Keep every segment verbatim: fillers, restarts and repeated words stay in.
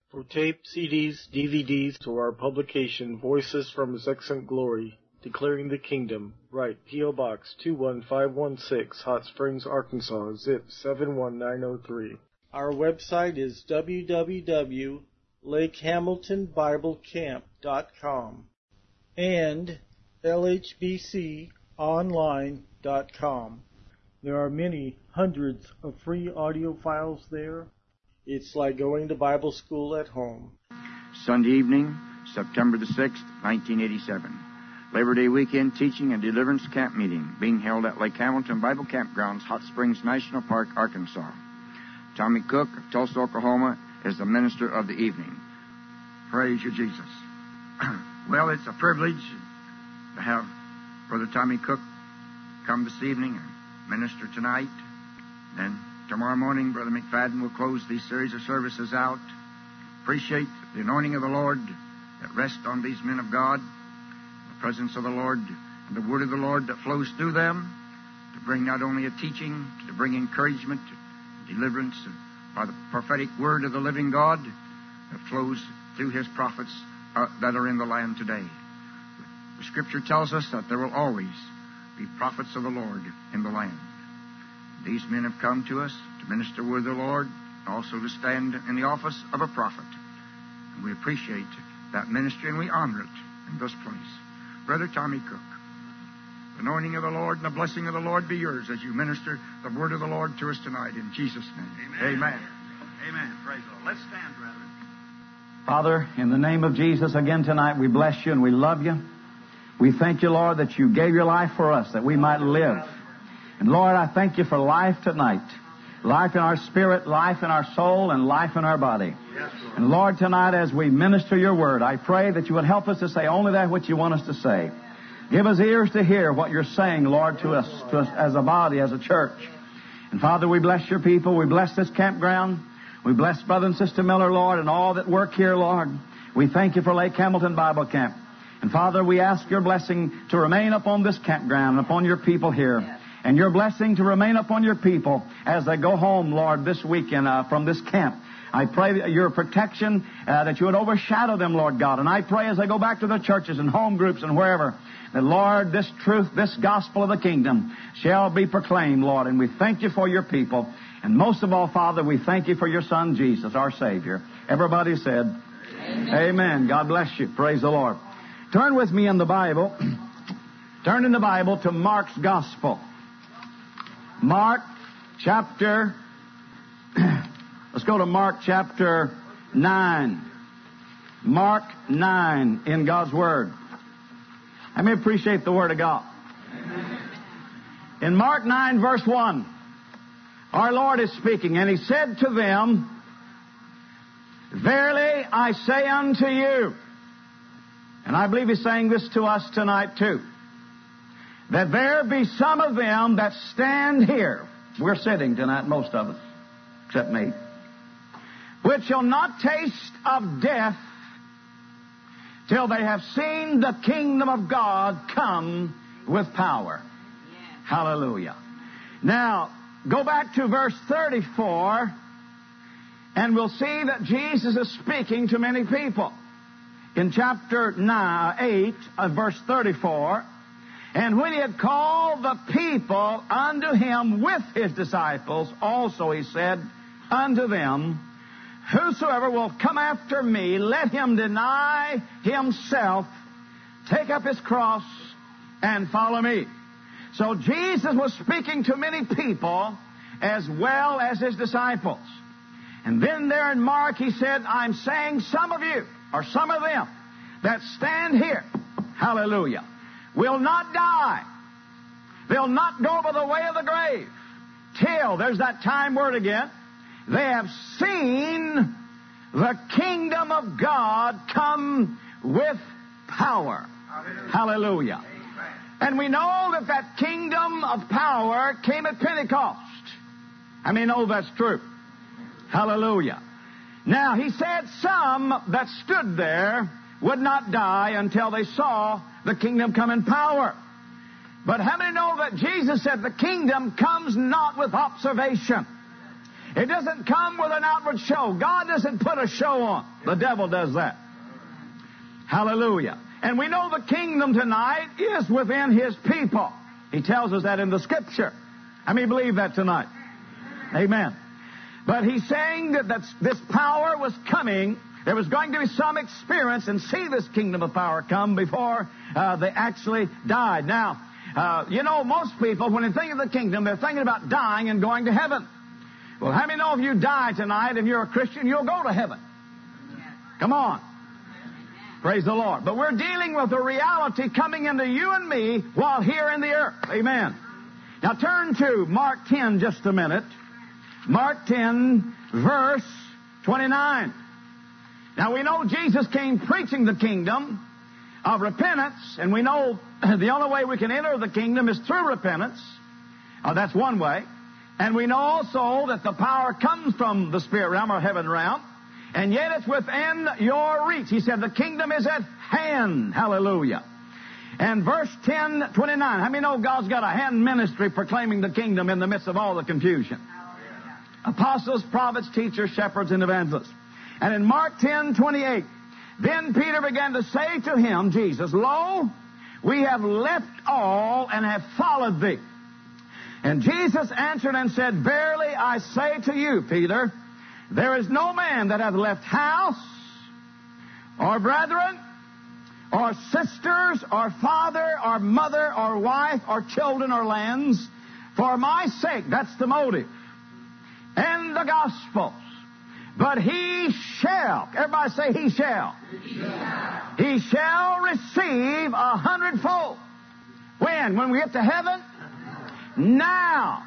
For tape, C Ds, D V Ds, or our publication, Voices from His Excellent Glory, Declaring the Kingdom, write P O. Box two one five one six, Hot Springs, Arkansas, zip seven one nine zero three. Our website is w w w dot lake hamilton bible camp dot com and l h b c online dot com. There are many hundreds of free audio files there. It's like going to Bible school at home. Sunday evening, September the sixth, nineteen eighty-seven. Labor Day weekend teaching and deliverance camp meeting being held at Lake Hamilton Bible Campgrounds, Hot Springs National Park, Arkansas. Tommy Cook of Tulsa, Oklahoma is the minister of the evening. Praise you, Jesus. Well, it's a privilege to have Brother Tommy Cook come this evening and minister tonight. And tomorrow morning, Brother McFadden will close these series of services out. Appreciate the anointing of the Lord that rests on these men of God, the presence of the Lord and the word of the Lord that flows through them to bring not only a teaching, to bring encouragement, deliverance by the prophetic word of the living God that flows through His prophets uh, that are in the land today. The Scripture tells us that there will always be prophets of the Lord in the land. These men have come to us to minister with the Lord, also to stand in the office of a prophet. And we appreciate that ministry and we honor it in this place. Brother Tommy Cook, the anointing of the Lord and the blessing of the Lord be yours as you minister the word of the Lord to us tonight in Jesus' name. Amen. Amen. Amen. Praise the Lord. Let's stand, brethren. Father, in the name of Jesus, again tonight, we bless you and we love you. We thank you, Lord, that you gave your life for us, that we might live. And Lord, I thank you for life tonight. Life in our spirit, life in our soul, and life in our body. Yes, Lord. And Lord, tonight as we minister your word, I pray that you would help us to say only that which you want us to say. Give us ears to hear what you're saying, Lord, to us, to us as a body, as a church. And Father, we bless your people. We bless this campground. We bless Brother and Sister Miller, Lord, and all that work here, Lord. We thank you for Lake Hamilton Bible Camp. And Father, we ask your blessing to remain upon this campground and upon your people here. And your blessing to remain upon your people as they go home, Lord, this weekend uh, from this camp. I pray that your protection, uh, that you would overshadow them, Lord God. And I pray as they go back to their churches and home groups and wherever, that, Lord, this truth, this gospel of the kingdom shall be proclaimed, Lord. And we thank you for your people. And most of all, Father, we thank you for your Son, Jesus, our Savior. Everybody said, Amen. Amen. God bless you. Praise the Lord. Turn with me in the Bible. Turn in the Bible to Mark's Gospel. Mark chapter, let's go to Mark chapter nine. Mark nine in God's Word. Let me appreciate the Word of God. In Mark nine verse one, our Lord is speaking, and He said to them, Verily I say unto you, and I believe He's saying this to us tonight too, that there be some of them that stand here. We're sitting tonight, most of us, except me, which shall not taste of death till they have seen the kingdom of God come with power. Yeah. Hallelujah. Now, go back to verse thirty-four, and we'll see that Jesus is speaking to many people. In chapter nine, eight, uh, verse thirty-four, and when he had called the people unto him with his disciples, also he said unto them, Whosoever will come after me, let him deny himself, take up his cross, and follow me. So Jesus was speaking to many people as well as his disciples. And then there in Mark he said, I'm saying some of you, or some of them, that stand here, hallelujah, will not die. They'll not go by the way of the grave till, there's that time word again, they have seen the kingdom of God come with power. Hallelujah. Hallelujah. And we know that that kingdom of power came at Pentecost. I mean, oh, that's true. Hallelujah. Now, he said some that stood there would not die until they saw the kingdom come in power. But how many know that Jesus said the kingdom comes not with observation? It doesn't come with an outward show. God doesn't put a show on. The devil does that. Hallelujah. And we know the kingdom tonight is within His people. He tells us that in the Scripture. How many believe that tonight? Amen. But He's saying that that's, this power was coming. There was going to be some experience and see this kingdom of power come before uh, they actually died. Now, uh, you know, most people, when they think of the kingdom, they're thinking about dying and going to heaven. Well, how many know if you die tonight and you're a Christian, you'll go to heaven? Come on. Praise the Lord. But we're dealing with the reality coming into you and me while here in the earth. Amen. Now turn to Mark ten just a minute. Mark ten, verse twenty-nine. Now we know Jesus came preaching the kingdom of repentance, and we know the only way we can enter the kingdom is through repentance. Oh, that's one way. And we know also that the power comes from the spirit realm or heaven realm, and yet it's within your reach. He said the kingdom is at hand. Hallelujah. And verse ten twenty-nine. How many know God's got a hand ministry proclaiming the kingdom in the midst of all the confusion? Apostles, prophets, teachers, shepherds, and evangelists. And in Mark ten twenty-eight, then Peter began to say to him, Jesus, Lo, we have left all and have followed thee. And Jesus answered and said, Verily I say to you, Peter, there is no man that hath left house, or brethren, or sisters, or father, or mother, or wife, or children, or lands, for my sake, that's the motive, and the gospel. But he shall, everybody say he shall. He shall. He shall receive a hundredfold. When? When we get to heaven? Now.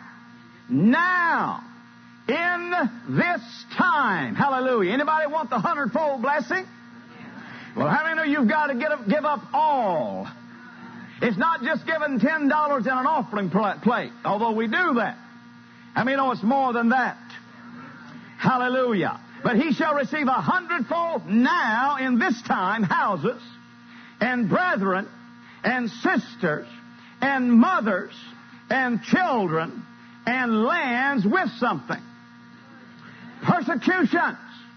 Now. In this time. Hallelujah. Anybody want the hundredfold blessing? Well, how many know you've got to get up, give up all? It's not just giving ten dollars in an offering plate, although we do that. How many know it's more than that? Hallelujah. But he shall receive a hundredfold now in this time, houses and brethren and sisters and mothers and children and lands with something. Persecutions.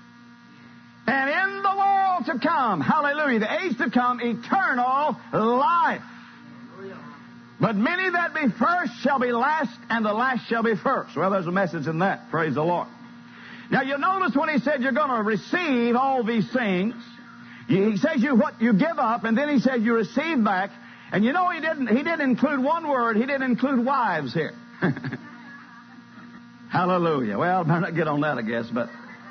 And in the world to come, hallelujah, the age to come, eternal life. But many that be first shall be last, and the last shall be first. Well, there's a message in that. Praise the Lord. Now, you notice when he said you're going to receive all these things, he says you what you give up, and then he says you receive back. And you know he didn't he didn't include one word. He didn't include wives here. Hallelujah. Well, I better not get on that, I guess. But,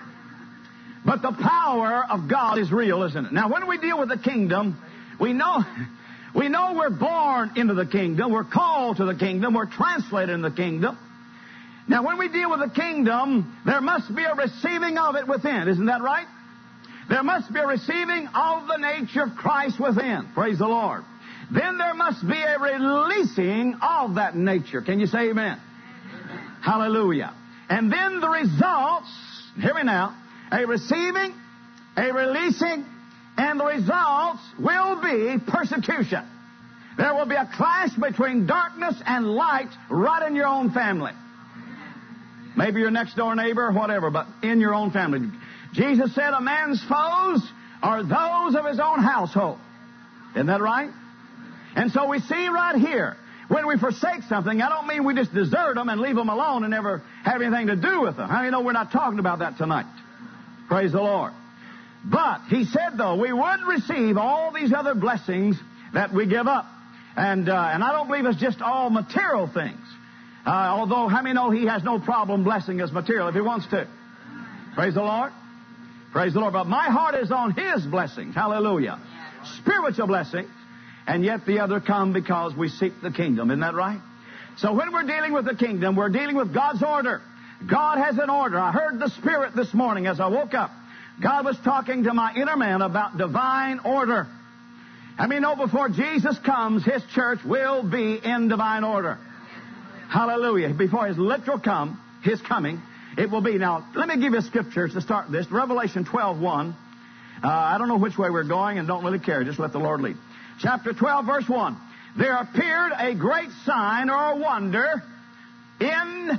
but the power of God is real, isn't it? Now, when we deal with the kingdom, we know... We know we're born into the kingdom. We're called to the kingdom. We're translated in the kingdom. Now, when we deal with the kingdom, there must be a receiving of it within. Isn't that right? There must be a receiving of the nature of Christ within. Praise the Lord. Then there must be a releasing of that nature. Can you say amen? Amen. Hallelujah. And then the results, hear me now, a receiving, a releasing, and the results will be persecution. There will be a clash between darkness and light right in your own family. Maybe your next door neighbor or whatever, but in your own family. Jesus said a man's foes are those of his own household. Isn't that right? And so we see right here, when we forsake something, I don't mean we just desert them and leave them alone and never have anything to do with them. How many know we're not talking about that tonight? Praise the Lord. But he said, though, we would receive all these other blessings that we give up. And uh, and I don't believe it's just all material things. Uh, although, how many know he has no problem blessing us material if he wants to? Praise the Lord. Praise the Lord. But my heart is on his blessings. Hallelujah. Spiritual blessings. And yet the other come because we seek the kingdom. Isn't that right? So when we're dealing with the kingdom, we're dealing with God's order. God has an order. I heard the Spirit this morning as I woke up. God was talking to my inner man about divine order. I mean, know before Jesus comes, his church will be in divine order. Hallelujah. Before his literal come, his coming, it will be. Now, let me give you scriptures to start this. Revelation twelve one. Uh, I don't know which way we're going and don't really care. Just let the Lord lead. Chapter twelve, verse one. There appeared a great sign or a wonder in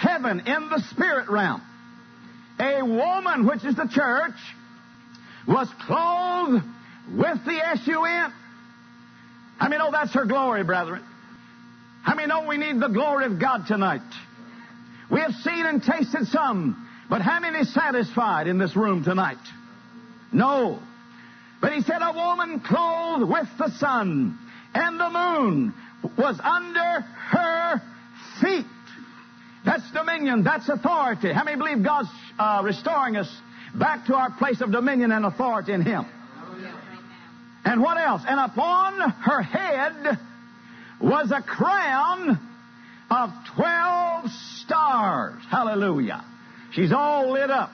heaven in the spirit realm. A woman, which is the church, was clothed with the S U N. How many know that's her glory, brethren? How many know we need the glory of God tonight? We have seen and tasted some, but how many is satisfied in this room tonight? No. But he said a woman clothed with the sun, and the moon was under her feet. That's dominion. That's authority. How many believe God's uh, restoring us back to our place of dominion and authority in Him? And what else? And upon her head was a crown of twelve stars. Hallelujah. She's all lit up.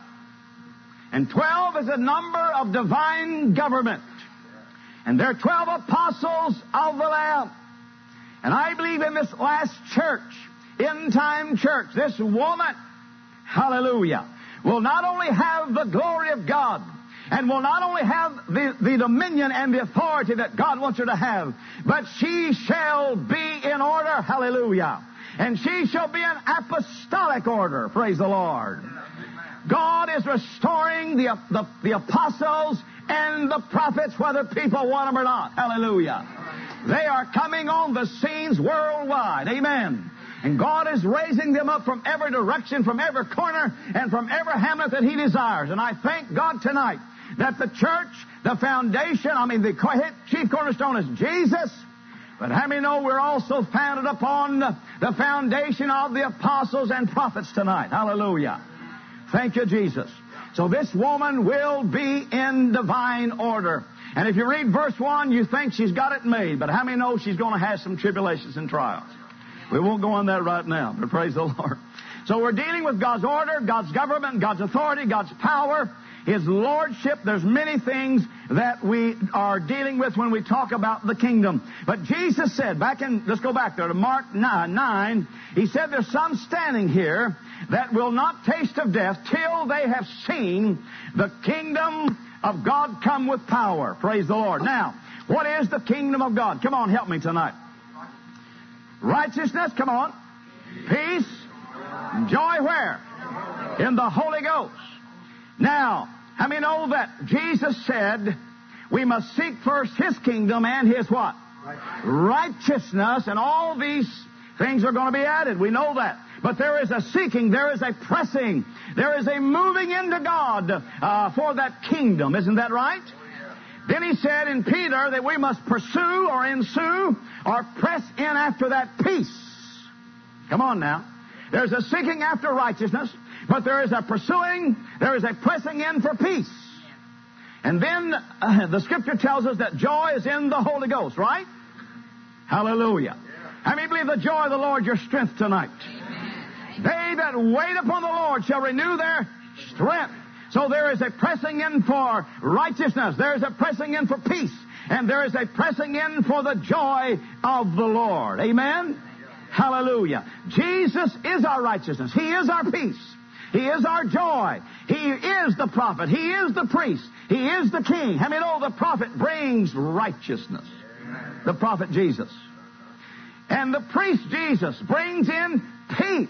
And twelve is a number of divine government. And there are twelve apostles of the Lamb. And I believe in this last church, end-time church, this woman, hallelujah, will not only have the glory of God, and will not only have the, the dominion and the authority that God wants her to have, but she shall be in order, hallelujah. And she shall be an apostolic order, praise the Lord. God is restoring the, the, the apostles and the prophets, whether people want them or not, hallelujah. They are coming on the scenes worldwide, amen. And God is raising them up from every direction, from every corner, and from every hamlet that He desires. And I thank God tonight that the church, the foundation, I mean, the chief cornerstone is Jesus. But how many know we're also founded upon the foundation of the apostles and prophets tonight? Hallelujah. Thank you, Jesus. So this woman will be in divine order. And if you read verse one, you think she's got it made. But how many know she's going to have some tribulations and trials? We won't go on that right now, but praise the Lord. So we're dealing with God's order, God's government, God's authority, God's power, His lordship. There's many things that we are dealing with when we talk about the kingdom. But Jesus said, back in, let's go back there to Mark nine, He said there's some standing here that will not taste of death till they have seen the kingdom of God come with power. Praise the Lord. Now, what is the kingdom of God? Come on, help me tonight. Righteousness, come on. Peace. Joy where? In the Holy Ghost. Now, how many know that Jesus said we must seek first His kingdom and His what? Righteousness, and all these things are going to be added. We know that. But there is a seeking, there is a pressing, there is a moving into God uh, for that kingdom. Isn't that right? Then He said in Peter that we must pursue or ensue or press in after that peace. Come on now. There's a seeking after righteousness, but there is a pursuing, there is a pressing in for peace. And then uh, the Scripture tells us that joy is in the Holy Ghost, right? Hallelujah. How many believe the joy of the Lord your strength tonight? They that wait upon the Lord shall renew their strength. So there is a pressing in for righteousness. There is a pressing in for peace. And there is a pressing in for the joy of the Lord. Amen? Hallelujah. Jesus is our righteousness. He is our peace. He is our joy. He is the prophet. He is the priest. He is the king. How many know the prophet brings righteousness? The prophet Jesus. And the priest Jesus brings in peace.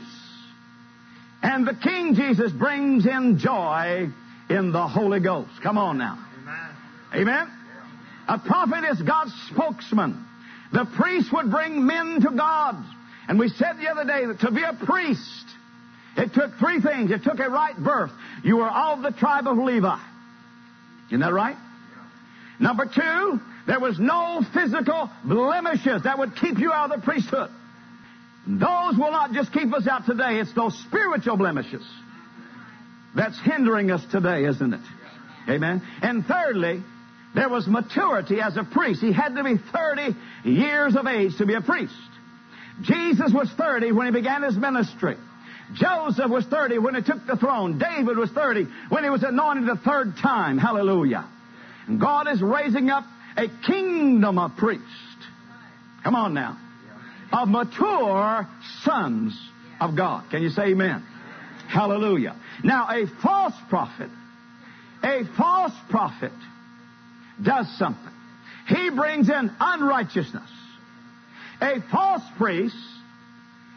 And the King Jesus brings in joy in the Holy Ghost. Come on now. Amen. Amen? A prophet is God's spokesman. The priest would bring men to God. And we said the other day that to be a priest, it took three things. It took a right birth. You were of the tribe of Levi. Isn't that right? Number two, there was no physical blemishes that would keep you out of the priesthood. Those will not just keep us out today. It's those spiritual blemishes that's hindering us today, isn't it? Amen. And thirdly, there was maturity as a priest. He had to be thirty years of age to be a priest. Jesus was thirty when he began his ministry. Joseph was thirty when he took the throne. David was thirty when he was anointed the third time. Hallelujah. And God is raising up a kingdom of priests. Come on now. Of mature sons of God. Can you say amen? Hallelujah. Now, a false prophet, a false prophet does something. He brings in unrighteousness. A false priest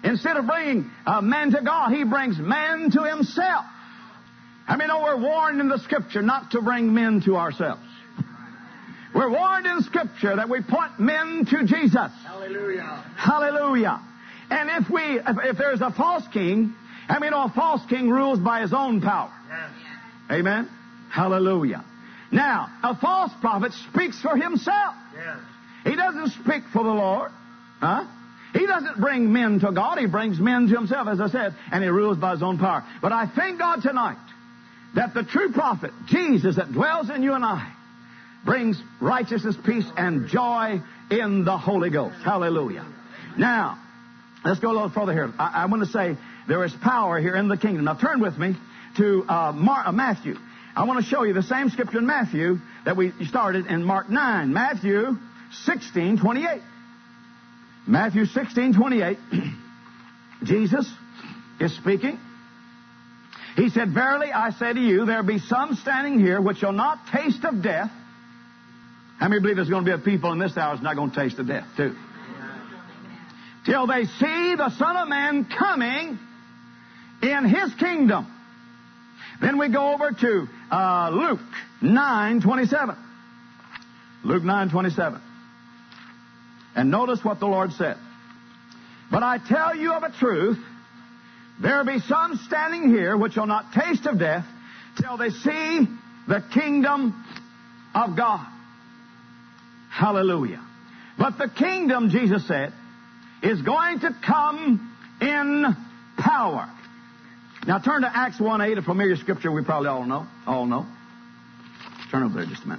Instead of bringing uh, man to God, He brings man to Himself. I mean, know we're warned in the Scripture not to bring men to ourselves. We're warned in Scripture that we point men to Jesus. Hallelujah. Hallelujah. And if we, if, if there's a false king, I mean, a false king rules by his own power. Yes. Amen. Hallelujah. Now, a false prophet speaks for himself. Yes. He doesn't speak for the Lord. Huh? He doesn't bring men to God. He brings men to himself, as I said, and he rules by his own power. But I thank God tonight that the true prophet, Jesus, that dwells in you and I, brings righteousness, peace, and joy in the Holy Ghost. Hallelujah. Now, let's go a little further here. I, I want to say there is power here in the kingdom. Now, turn with me to uh, Mar- uh, Matthew. I want to show you the same scripture in Matthew that we started in Mark nine. Matthew sixteen twenty-eight. Matthew sixteen twenty-eight. Jesus is speaking. He said, "Verily I say to you, there be some standing here which shall not taste of death." How many believe there's going to be a people in this hour that's not going to taste of death, too? Till they see the Son of Man coming in His kingdom. Then we go over to uh, Luke nine twenty-seven. Luke nine twenty-seven. And notice what the Lord said. "But I tell you of a truth, there be some standing here which shall not taste of death till they see the kingdom of God." Hallelujah. But the kingdom, Jesus said, is going to come in power. Now turn to Acts one eight, a familiar scripture we probably all know. All know. Turn over there just a minute.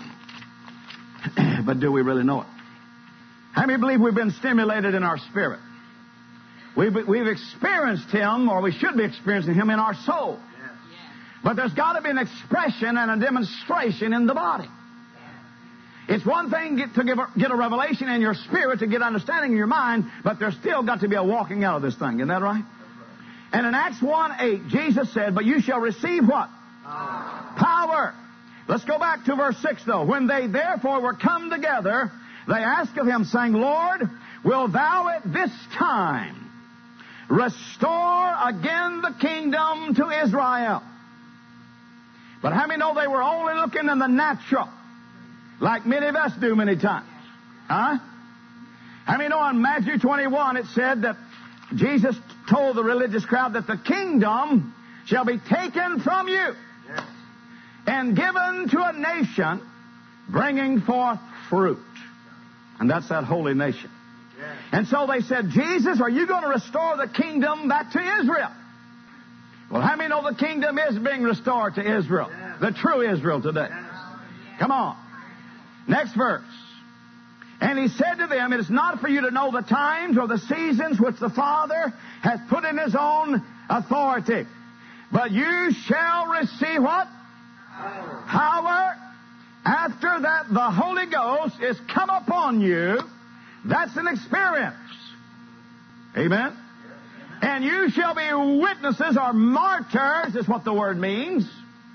But do we really know it? How many believe we've been stimulated in our spirit? We've, we've experienced Him, or we should be experiencing Him in our soul. Yes. But there's got to be an expression and a demonstration in the body. It's one thing get, to give a, get a revelation in your spirit, to get understanding in your mind, but there's still got to be a walking out of this thing. Isn't that right? And in Acts one eight, Jesus said, "But you shall receive" what? Power. Power. Let's go back to verse six, though. "When they therefore were come together, they asked of Him, saying, Lord, wilt thou at this time restore again the kingdom to Israel?" But how many know they were only looking in the natural, like many of us do many times? Huh? How many know in Matthew twenty-one it said that Jesus told the religious crowd that the kingdom shall be taken from you, yes, and given to a nation bringing forth fruit. And that's that holy nation. Yes. And so they said, "Jesus, are you going to restore the kingdom back to Israel?" Well, how many know the kingdom is being restored to Israel? Yes. The true Israel today. Yes. Come on. Next verse. "And He said to them, It is not for you to know the times or the seasons which the Father hath put in His own authority. But you shall receive" what? Power. Power. After that the Holy Ghost is come upon you. That's an experience. Amen? "And you shall be witnesses," or martyrs, is what the word means.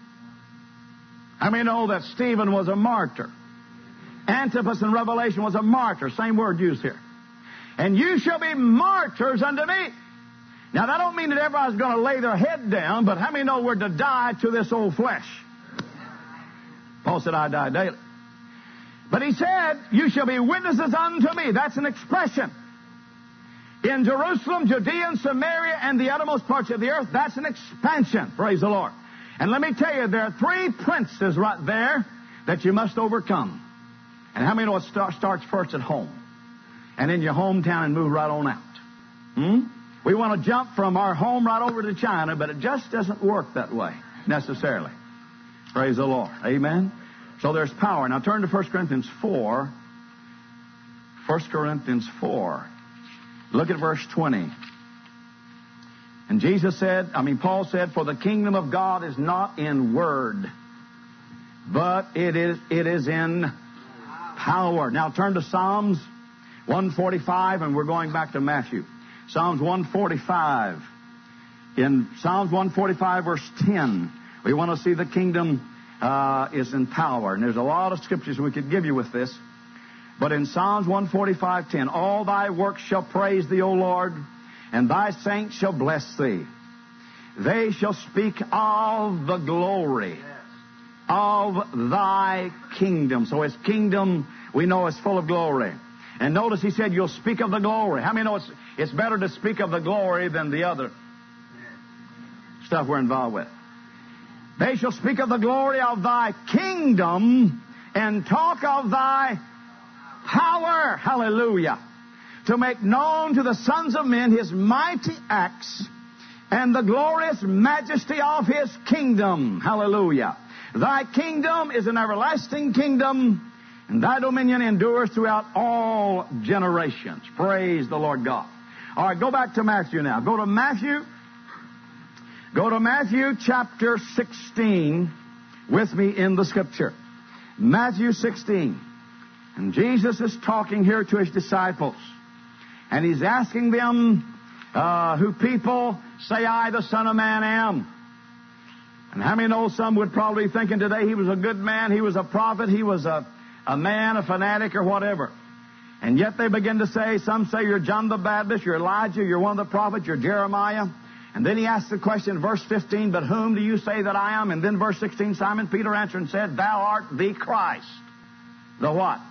I mean, know that Stephen was a martyr. Antipas in Revelation was a martyr. Same word used here. "And you shall be martyrs unto me." Now, that don't mean that everybody's going to lay their head down, but how many know we're to die to this old flesh? Paul said, "I die daily." But he said, "You shall be witnesses unto me." That's an expression. "In Jerusalem, Judea, and Samaria, and the uttermost parts of the earth." That's an expansion. Praise the Lord. And let me tell you, there are three princes right there that you must overcome. And how many know it start, starts first at home? And in your hometown and move right on out. Hmm? We want to jump from our home right over to China, but it just doesn't work that way necessarily. Praise the Lord. Amen? So there's power. Now turn to First Corinthians four. First Corinthians four. Look at verse twenty. "And Jesus said," I mean Paul said, "For the kingdom of God is not in word, but it is it is in power." Now turn to Psalms one forty-five, and we're going back to Matthew. Psalms one forty-five. In Psalms one forty-five, verse ten, we want to see the kingdom uh, is in power. And there's a lot of scriptures we could give you with this. But in Psalms one forty-five, ten, "All thy works shall praise thee, O Lord, and thy saints shall bless thee. They shall speak of the glory of thy kingdom. So his kingdom, we know, is full of glory. And notice he said, you'll speak of the glory. How many know it's, it's better to speak of the glory than the other stuff we're involved with? They shall speak of the glory of thy kingdom and talk of thy power. Hallelujah. To make known to the sons of men his mighty acts and the glorious majesty of his kingdom. Hallelujah. Thy kingdom is an everlasting kingdom, and thy dominion endures throughout all generations. Praise the Lord God. All right, go back to Matthew now. Go to Matthew. Go to Matthew chapter sixteen with me in the Scripture. Matthew sixteen. And Jesus is talking here to his disciples. And he's asking them uh, who people say I, the Son of Man, am. And how many know some would probably be thinking today he was a good man, he was a prophet, he was a, a man, a fanatic, or whatever. And yet they begin to say, some say you're John the Baptist, you're Elijah, you're one of the prophets, you're Jeremiah. And then he asks the question, verse fifteen, but whom do you say that I am? And then verse sixteen, Simon Peter answered and said, thou art the Christ. The what?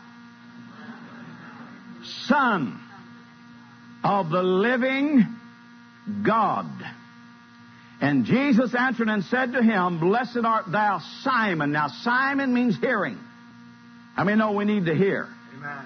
Son of the living God. And Jesus answered and said to him, blessed art thou, Simon. Now, Simon means hearing. How many know we need to hear? Amen.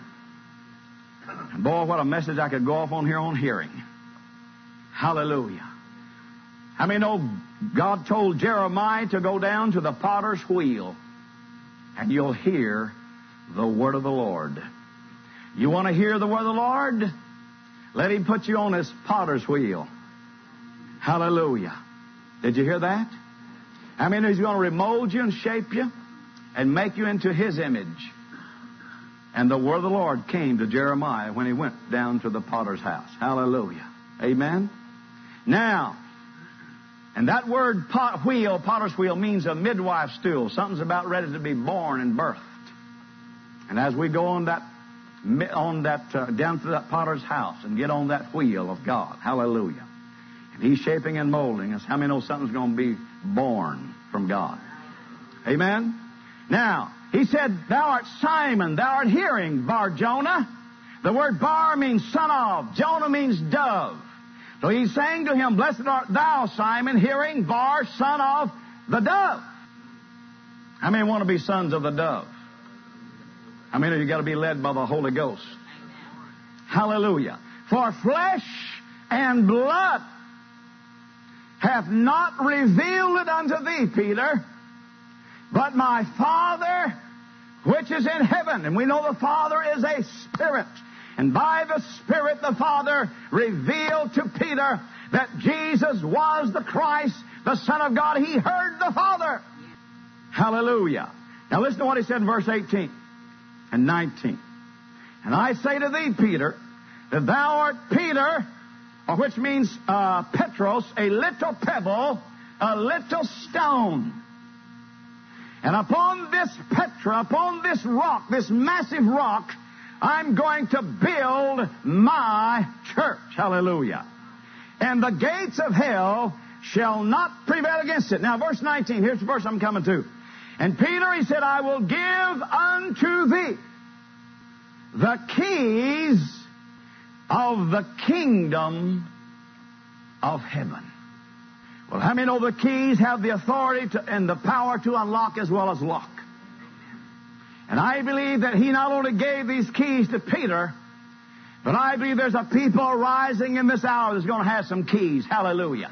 And boy, what a message I could go off on here on hearing. Hallelujah. How many know God told Jeremiah to go down to the potter's wheel and you'll hear the word of the Lord. You want to hear the word of the Lord? Let him put you on his potter's wheel. Hallelujah. Did you hear that? I mean, he's going to remold you and shape you and make you into his image. And the word of the Lord came to Jeremiah when he went down to the potter's house. Hallelujah. Amen. Now, and that word pot, wheel, potter's wheel, means a midwife's stool. Something's about ready to be born and birthed. And as we go on that, on that uh, down to that potter's house and get on that wheel of God, hallelujah. And he's shaping and molding us. How many know something's going to be born from God? Amen. Now, he said, thou art Simon, thou art hearing, Bar Jonah. The word bar means son of. Jonah means dove. So he's saying to him, blessed art thou, Simon, hearing, Bar, son of the dove. How many want to be sons of the dove? How many of you got to be led by the Holy Ghost? Hallelujah. For flesh and blood hath not revealed it unto thee, Peter, but my Father which is in heaven. And we know the Father is a Spirit. And by the Spirit the Father revealed to Peter that Jesus was the Christ, the Son of God. He heard the Father. Hallelujah. Now listen to what he said in verse eighteen and nineteen. And I say to thee, Peter, that thou art Peter, or which means uh, Petros, a little pebble, a little stone. And upon this Petra, upon this rock, this massive rock, I'm going to build my church. Hallelujah. And the gates of hell shall not prevail against it. Now, verse nineteen, here's the verse I'm coming to. And Peter, he said, I will give unto thee the keys of the kingdom of heaven. Well, how many know the keys have the authority to, and the power to unlock as well as lock? And I believe that he not only gave these keys to Peter, but I believe there's a people rising in this hour that's going to have some keys. Hallelujah.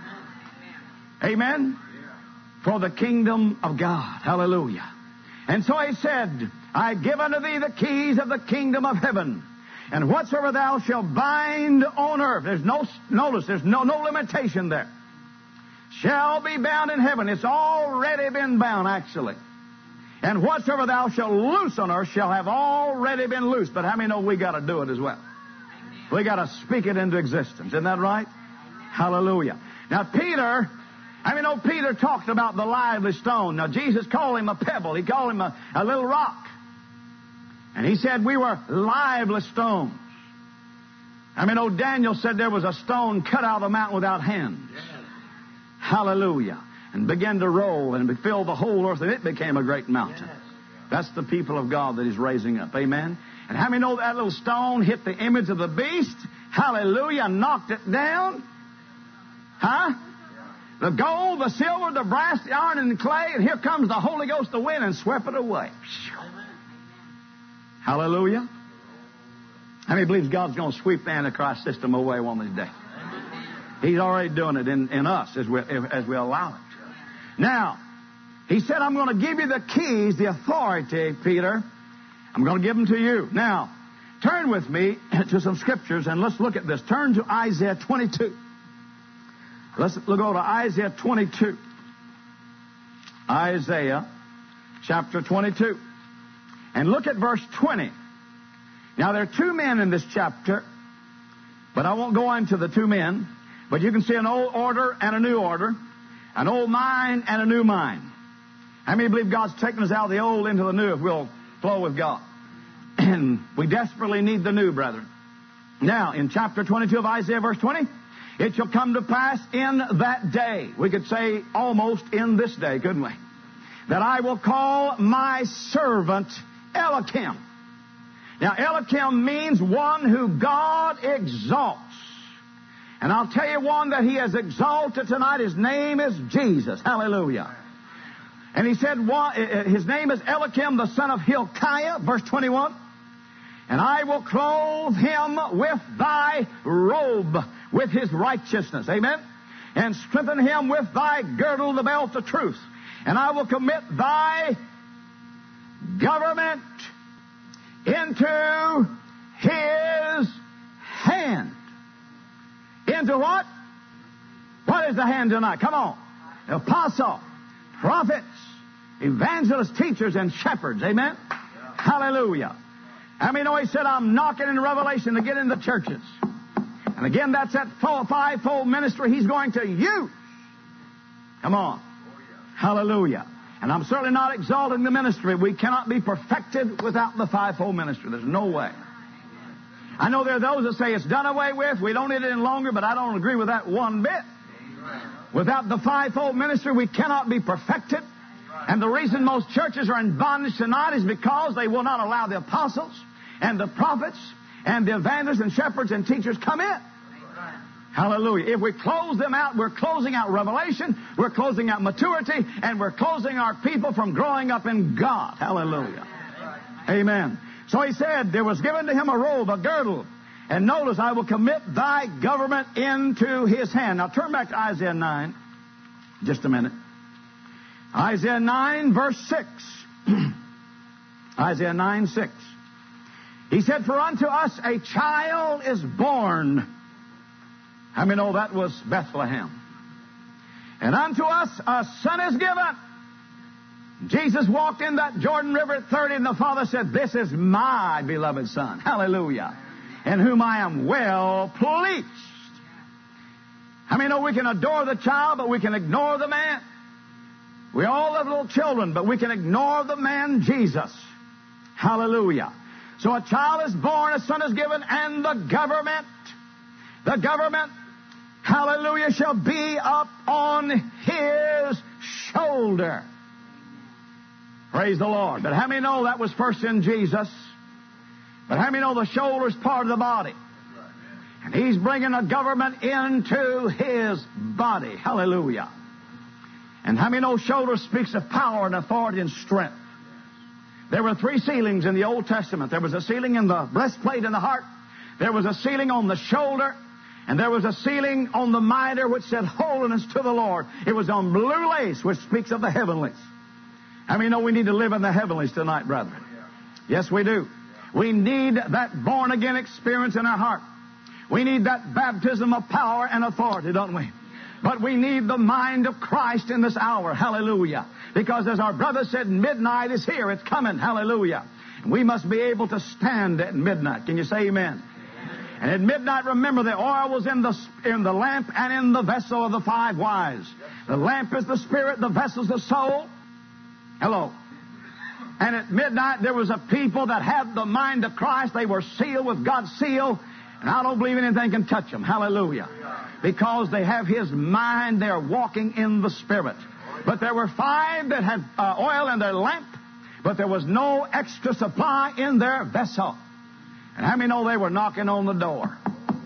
Amen. Amen? For the kingdom of God. Hallelujah. And so he said, I give unto thee the keys of the kingdom of heaven. And whatsoever thou shalt bind on earth, there's no, notice, there's no, no limitation there, shall be bound in heaven. It's already been bound, actually. And whatsoever thou shalt loose on earth shall have already been loosed. But how many know we got to do it as well? Amen. We got to speak it into existence. Isn't that right? Amen. Hallelujah. Now, Peter, I mean, know Peter talked about the lively stone. Now, Jesus called him a pebble. He called him a, a little rock. And he said we were lively stones. I mean, old Daniel said there was a stone cut out of the mountain without hands. Yes. Hallelujah. And began to roll and fill the whole earth, and it became a great mountain. Yes. That's the people of God that He's raising up. Amen. And how many know that little stone hit the image of the beast? Hallelujah. Knocked it down. Huh? The gold, the silver, the brass, the iron, and the clay. And here comes the Holy Ghost, the wind, and swept it away. Hallelujah. How many believes God's going to sweep the Antichrist system away one of these days? He's already doing it in, in us as we, as we allow it. Now, He said, I'm going to give you the keys, the authority, Peter. I'm going to give them to you. Now, turn with me to some scriptures and let's look at this. Turn to Isaiah twenty-two. Let's go to Isaiah twenty-two. Isaiah chapter twenty-two. And look at verse twenty. Now, there are two men in this chapter, but I won't go into the two men. But you can see an old order and a new order, an old mind and a new mind. How many believe God's taken us out of the old into the new if we'll flow with God? And we desperately need the new, brethren. Now, in chapter twenty-two of Isaiah, verse twenty, it shall come to pass in that day, we could say almost in this day, couldn't we? That I will call my servant Eliakim. Now, Eliakim means one who God exalts. And I'll tell you one that He has exalted tonight. His name is Jesus. Hallelujah. And He said, His name is Eliakim, the son of Hilkiah, verse twenty-one. And I will clothe him with thy robe, with his righteousness. Amen. And strengthen him with thy girdle, the belt of truth. And I will commit thy government into his hand. Into what? What is the hand tonight? Come on. The apostle, prophets, evangelists, teachers, and shepherds. Amen? Yeah. Hallelujah. I mean, know He said, I'm knocking in Revelation to get into churches. And again, that's that fivefold ministry He's going to use. Come on. Oh, yeah. Hallelujah. And I'm certainly not exalting the ministry. We cannot be perfected without the fivefold ministry. There's no way. I know there are those that say it's done away with. We don't need it any longer, but I don't agree with that one bit. Without the fivefold ministry, we cannot be perfected. And the reason most churches are in bondage tonight is because they will not allow the apostles and the prophets and the evangelists and shepherds and teachers come in. Hallelujah. If we close them out, we're closing out revelation, we're closing out maturity, and we're closing our people from growing up in God. Hallelujah. Amen. So He said, there was given to him a robe, a girdle. And notice, I will commit thy government into his hand. Now turn back to Isaiah nine. Just a minute. Isaiah nine, verse six. Isaiah nine, six. He said, for unto us a child is born. How many know that was Bethlehem? And unto us a son is given. Jesus walked in that Jordan River at thirty, and the Father said, this is my beloved Son. Hallelujah. In whom I am well pleased. How many know we can adore the child, but we can ignore the man? We all have little children, but we can ignore the man Jesus. Hallelujah. So a child is born, a son is given, and the government, the government, hallelujah, shall be up on his shoulder. Praise the Lord. But how many know that was first in Jesus? But how many know the shoulder is part of the body? And He's bringing a government into His body. Hallelujah. And how many know shoulder speaks of power and authority and strength? There were three sealings in the Old Testament. There was a sealing in the breastplate in the heart. There was a sealing on the shoulder. And there was a sealing on the mitre which said, holiness to the Lord. It was on blue lace, which speaks of the heavenlies. How many know we need to live in the heavenlies tonight, brethren? Yes, we do. We need that born-again experience in our heart. We need that baptism of power and authority, don't we? But we need the mind of Christ in this hour. Hallelujah. Because as our brother said, midnight is here. It's coming. Hallelujah. And we must be able to stand at midnight. Can you say amen? And at midnight, remember, the oil was in the in the lamp and in the vessel of the five wise. The lamp is the spirit, the vessel is the soul. Hello. And at midnight, there was a people that had the mind of Christ. They were sealed with God's seal. And I don't believe anything can touch them. Hallelujah. Because they have His mind. They're walking in the Spirit. But there were five that had uh, oil in their lamp, but there was no extra supply in their vessel. And how many know they were knocking on the door?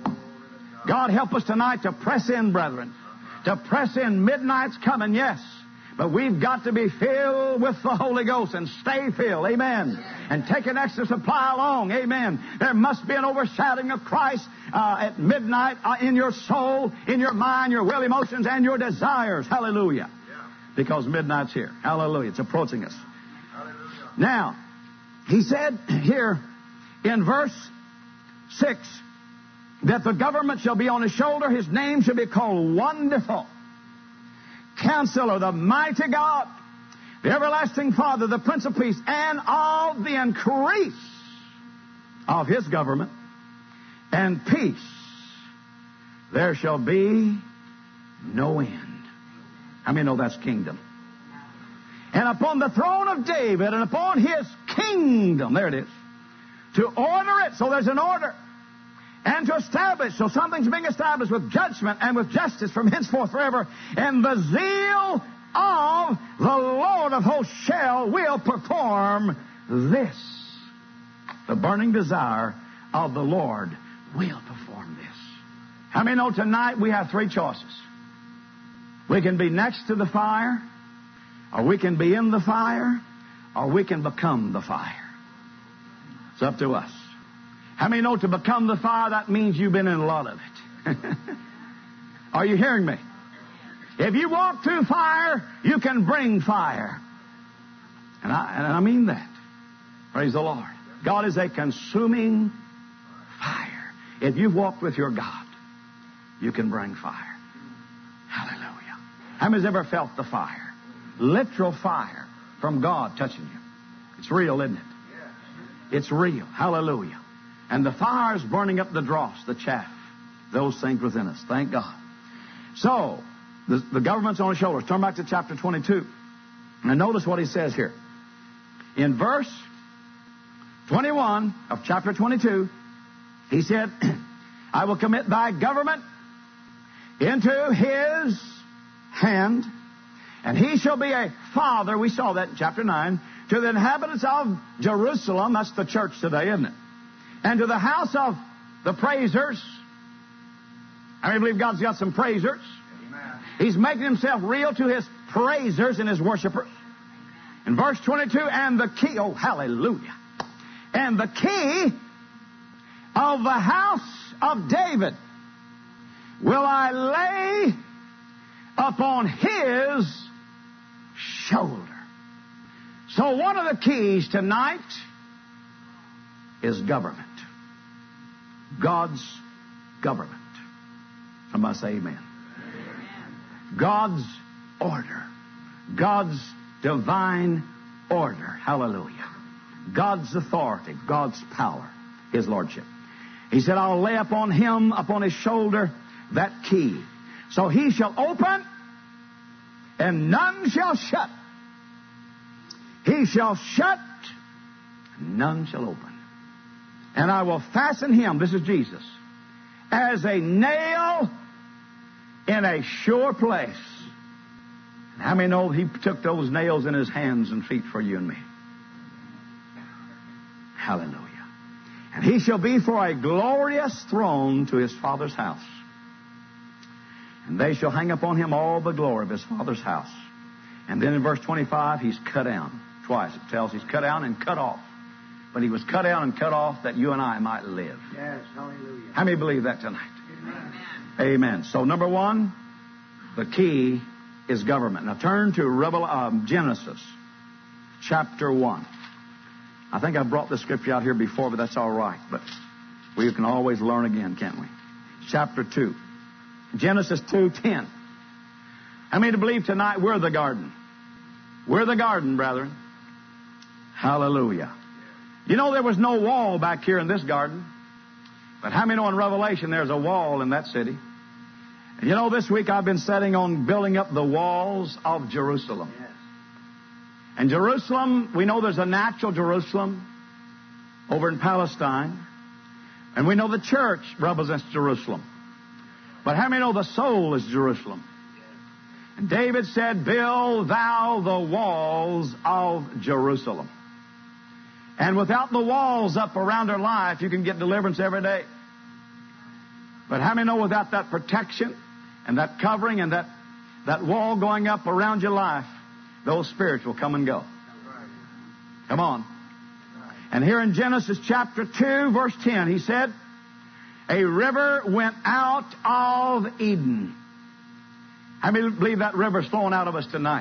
God help us tonight to press in, brethren. To press in. Midnight's coming, yes. But we've got to be filled with the Holy Ghost and stay filled. Amen. And take an extra supply along. Amen. There must be an overshadowing of Christ uh, at midnight uh, in your soul, in your mind, your will, emotions, and your desires. Hallelujah. Because midnight's here. Hallelujah. It's approaching us. Hallelujah. Now, he said here in verse six that the government shall be on his shoulder. His name shall be called Wonderful, Counselor, the Mighty God, the Everlasting Father, the Prince of Peace, and of the increase of His government and peace there shall be no end. How many know that's kingdom? And upon the throne of David and upon His kingdom, there it is, to order it, so there's an order, and to establish, so something's being established with judgment and with justice from henceforth forever, and the zeal of the Lord of hosts shall will perform this. The burning desire of the Lord will perform this. How many know tonight we have three choices? We can be next to the fire, or we can be in the fire, or we can become the fire. It's up to us. How many know to become the fire, that means you've been in a lot of it? Are you hearing me? If you walk through fire, you can bring fire. And I, and I mean that. Praise the Lord. God is a consuming fire. If you've walked with your God, you can bring fire. Hallelujah. How many's ever felt the fire? Literal fire from God touching you. It's real, isn't it? It's real. Hallelujah. And the fire's burning up the dross, the chaff, those things within us. Thank God. So, the, the government's on his shoulders. Turn back to chapter twenty-two. And notice what he says here. In verse twenty-one of chapter twenty-two, he said, I will commit thy government into his hand, and he shall be a father, we saw that in chapter nine, to the inhabitants of Jerusalem. That's the church today, isn't it? And to the house of the praisers. I believe God's got some praisers. Amen. He's making himself real to his praisers and his worshipers. In verse twenty-two, and the key, oh hallelujah, and the key of the house of David will I lay upon his shoulder. So one of the keys tonight is government. God's government. Somebody say amen. Amen. God's order. God's divine order. Hallelujah. God's authority. God's power. His lordship. He said, I'll lay upon him, upon his shoulder, that key. So he shall open, and none shall shut. He shall shut, and none shall open. And I will fasten him, this is Jesus, as a nail in a sure place. And how many know he took those nails in his hands and feet for you and me? Hallelujah. And he shall be for a glorious throne to his Father's house. And they shall hang upon him all the glory of his Father's house. And then in verse twenty-five, he's cut down. Twice it tells he's cut down and cut off. But he was cut down and cut off that you and I might live. Yes, hallelujah. How many believe that tonight? Amen. Amen. So number one, the key is government. Now turn to Revel- um, Genesis chapter one. I think I brought the scripture out here before, but that's all right. But we can always learn again, can't we? Chapter two. Genesis two ten. How many believe tonight we're the garden? We're the garden, brethren. Hallelujah. You know there was no wall back here in this garden. But how many know in Revelation there's a wall in that city? And you know this week I've been setting on building up the walls of Jerusalem. Yes. And Jerusalem, we know there's a natural Jerusalem over in Palestine. And we know the church represents Jerusalem. But how many know the soul is Jerusalem? And David said, build thou the walls of Jerusalem. And without the walls up around our life, you can get deliverance every day. But how many know without that protection and that covering and that, that wall going up around your life, those spirits will come and go? Come on. And here in Genesis chapter two, verse ten, he said, a river went out of Eden. How many believe that river's flowing out of us tonight?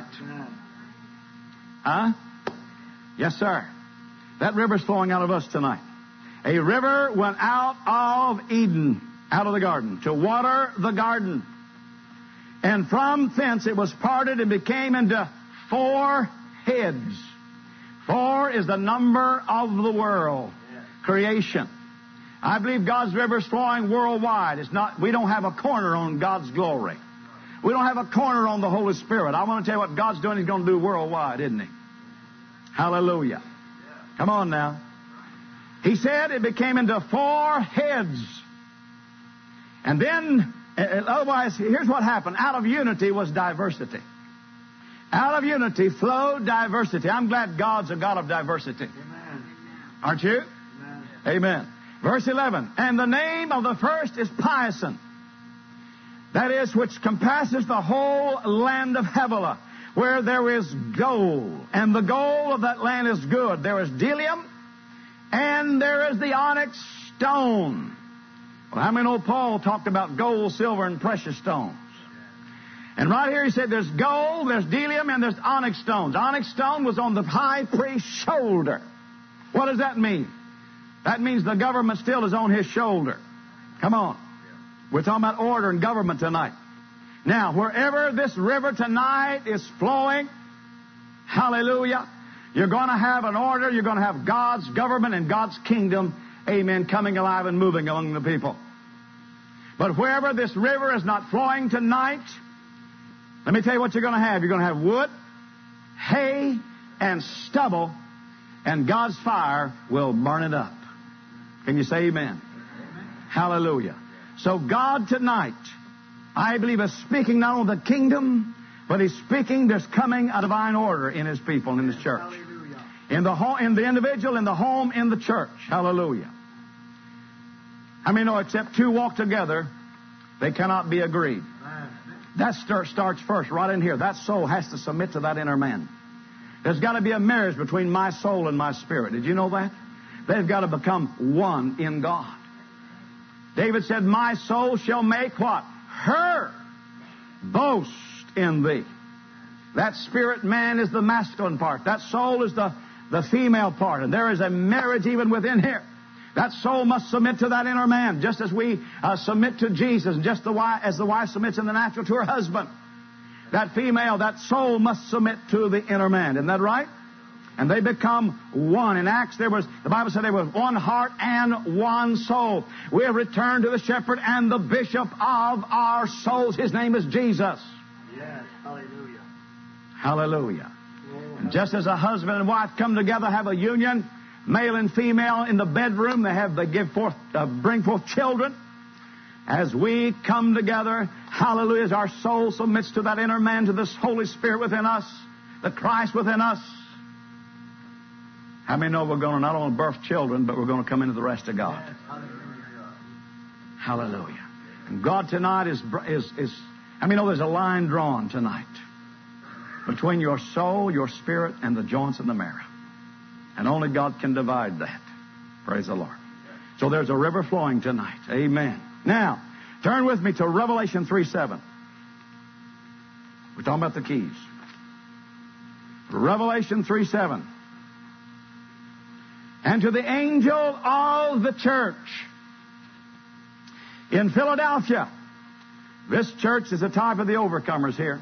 Huh? Yes, sir. That river's flowing out of us tonight. A river went out of Eden, out of the garden, to water the garden. And from thence it was parted and became into four heads. Four is the number of the world, creation. I believe God's river is flowing worldwide. It's not. We don't have a corner on God's glory. We don't have a corner on the Holy Spirit. I want to tell you what God's doing. He's going to do worldwide, isn't He? Hallelujah. Come on now. He said it became into four heads. And then, otherwise, here's what happened. Out of unity was diversity. Out of unity flowed diversity. I'm glad God's a God of diversity. Amen. Aren't you? Amen. Amen. Verse eleven. And the name of the first is Pison. That is, which compasses the whole land of Havilah, where there is gold. And the gold of that land is good. There is bdellium, and there is the onyx stone. Well, how many know Paul talked about gold, silver, and precious stones? And right here he said there's gold, there's bdellium, and there's onyx stones. Onyx stone was on the high priest's shoulder. What does that mean? That means the government still is on his shoulder. Come on. We're talking about order and government tonight. Now, wherever this river tonight is flowing, hallelujah, you're going to have an order. You're going to have God's government and God's kingdom, amen, coming alive and moving among the people. But wherever this river is not flowing tonight, let me tell you what you're going to have. You're going to have wood, hay, and stubble, and God's fire will burn it up. Can you say amen? Amen. Hallelujah. So God tonight, I believe, is speaking not only the kingdom, but He's speaking there's coming a divine order in His people and in His church. Hallelujah. In the home, in the individual, in the home, in the church. Hallelujah. I mean, no, except two walk together, they cannot be agreed. That start, starts first right in here. That soul has to submit to that inner man. There's got to be a marriage between my soul and my spirit. Did you know that? They've got to become one in God. David said, my soul shall make what? Her boast in thee. That spirit man is the masculine part. That soul is the, the female part. And there is a marriage even within here. That soul must submit to that inner man, just as we uh, submit to Jesus, and just the wife, as the wife submits in the natural to her husband. That female, that soul must submit to the inner man. Isn't that right? And they become one. In Acts, there was, the Bible said there was one heart and one soul. We have returned to the shepherd and the bishop of our souls. His name is Jesus. Yes, hallelujah. Hallelujah. And just as a husband and wife come together, have a union, male and female in the bedroom, they have, they give forth, uh, bring forth children. As we come together, hallelujah, as our soul submits to that inner man, to this Holy Spirit within us, the Christ within us. How many know we're going to not only birth children, but we're going to come into the rest of God? Yes, hallelujah. Hallelujah. And God tonight is, is, is, I mean, know there's a line drawn tonight between your soul, your spirit, and the joints and the marrow. And only God can divide that. Praise the Lord. So there's a river flowing tonight. Amen. Now, turn with me to Revelation three seven. We're talking about the keys. Revelation three seven. And to the angel of the church in Philadelphia. This church is a type of the overcomers here.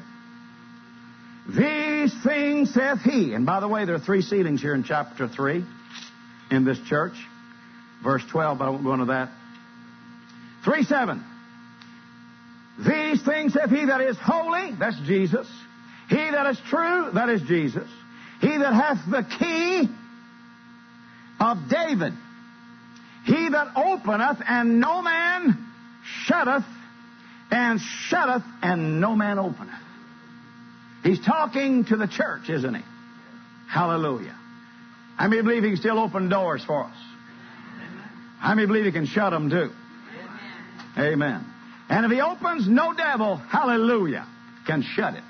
These things saith he. And by the way, there are three sealings here in chapter three in this church. Verse twelve, but I won't go into that. three seven. These things saith he that is holy, that's Jesus. He that is true, that is Jesus. He that hath the key of David. He that openeth and no man shutteth, and shutteth and no man openeth. He's talking to the church, isn't he? Hallelujah. How many believe he can still open doors for us? How many believe he can shut them too? Amen. Amen. And if he opens, no devil, hallelujah, can shut it.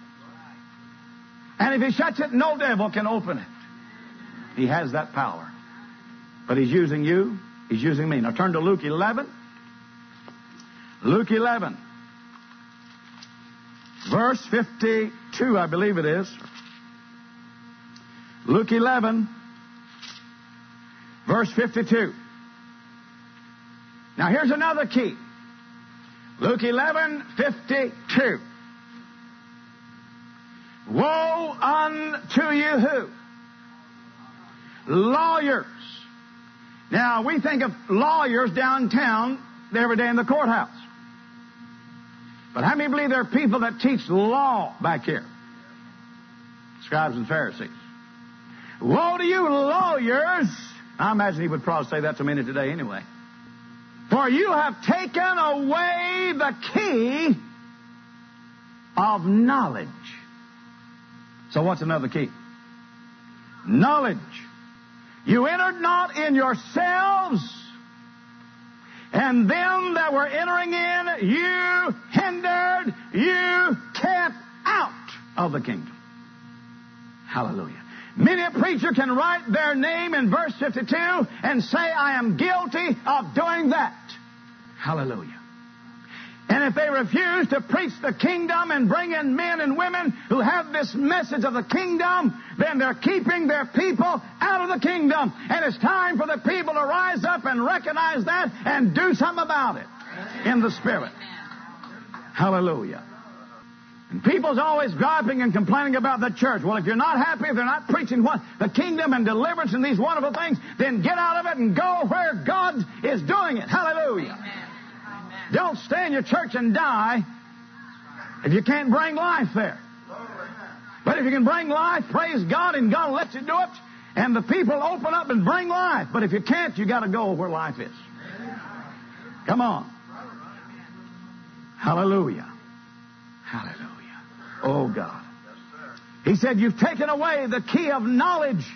And if he shuts it, no devil can open it. He has that power. But he's using you. He's using me. Now turn to Luke eleven. Luke eleven. Verse fifty-two, I believe it is. Luke eleven. Verse fifty-two. Now here's another key. Luke eleven, fifty-two. Woe unto you who? Lawyers. Now, we think of lawyers downtown every day in the courthouse. But how many believe there are people that teach law back here? Scribes and Pharisees. Woe to you, lawyers. I imagine he would probably say that to many today anyway. For you have taken away the key of knowledge. So what's another key? Knowledge. You entered not in yourselves, and them that were entering in, you hindered, you kept out of the kingdom. Hallelujah. Many a preacher can write their name in verse fifty-two and say, I am guilty of doing that. Hallelujah. And if they refuse to preach the kingdom and bring in men and women who have this message of the kingdom, then they're keeping their people out of the kingdom. And it's time for the people to rise up and recognize that and do something about it in the Spirit. Hallelujah. And people's always griping and complaining about the church. Well, if you're not happy, if they're not preaching what the kingdom and deliverance and these wonderful things, then get out of it and go where God is doing it. Hallelujah. Don't stay in your church and die if you can't bring life there. But if you can bring life, praise God, and God will let you do it, and the people open up and bring life. But if you can't, you got to go where life is. Come on. Hallelujah. Hallelujah. Oh, God. He said, you've taken away the key of knowledge.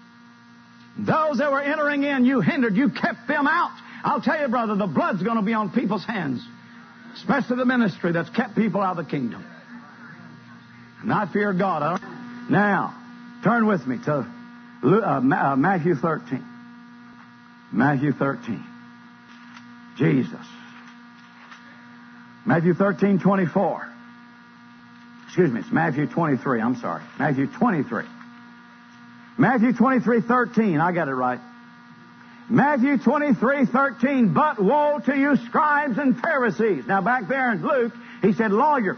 Those that were entering in, you hindered, you kept them out. I'll tell you, brother, the blood's going to be on people's hands, especially the ministry that's kept people out of the kingdom. And I fear God. I don't... Now, turn with me to uh, Matthew thirteen. Matthew thirteen. Jesus. Matthew thirteen, twenty-four. Excuse me, it's Matthew twenty-three. I'm sorry. Matthew twenty-three. Matthew twenty-three, thirteen. I got it right. Matthew twenty-three, thirteen. But woe to you, scribes and Pharisees. Now back there in Luke, he said lawyers.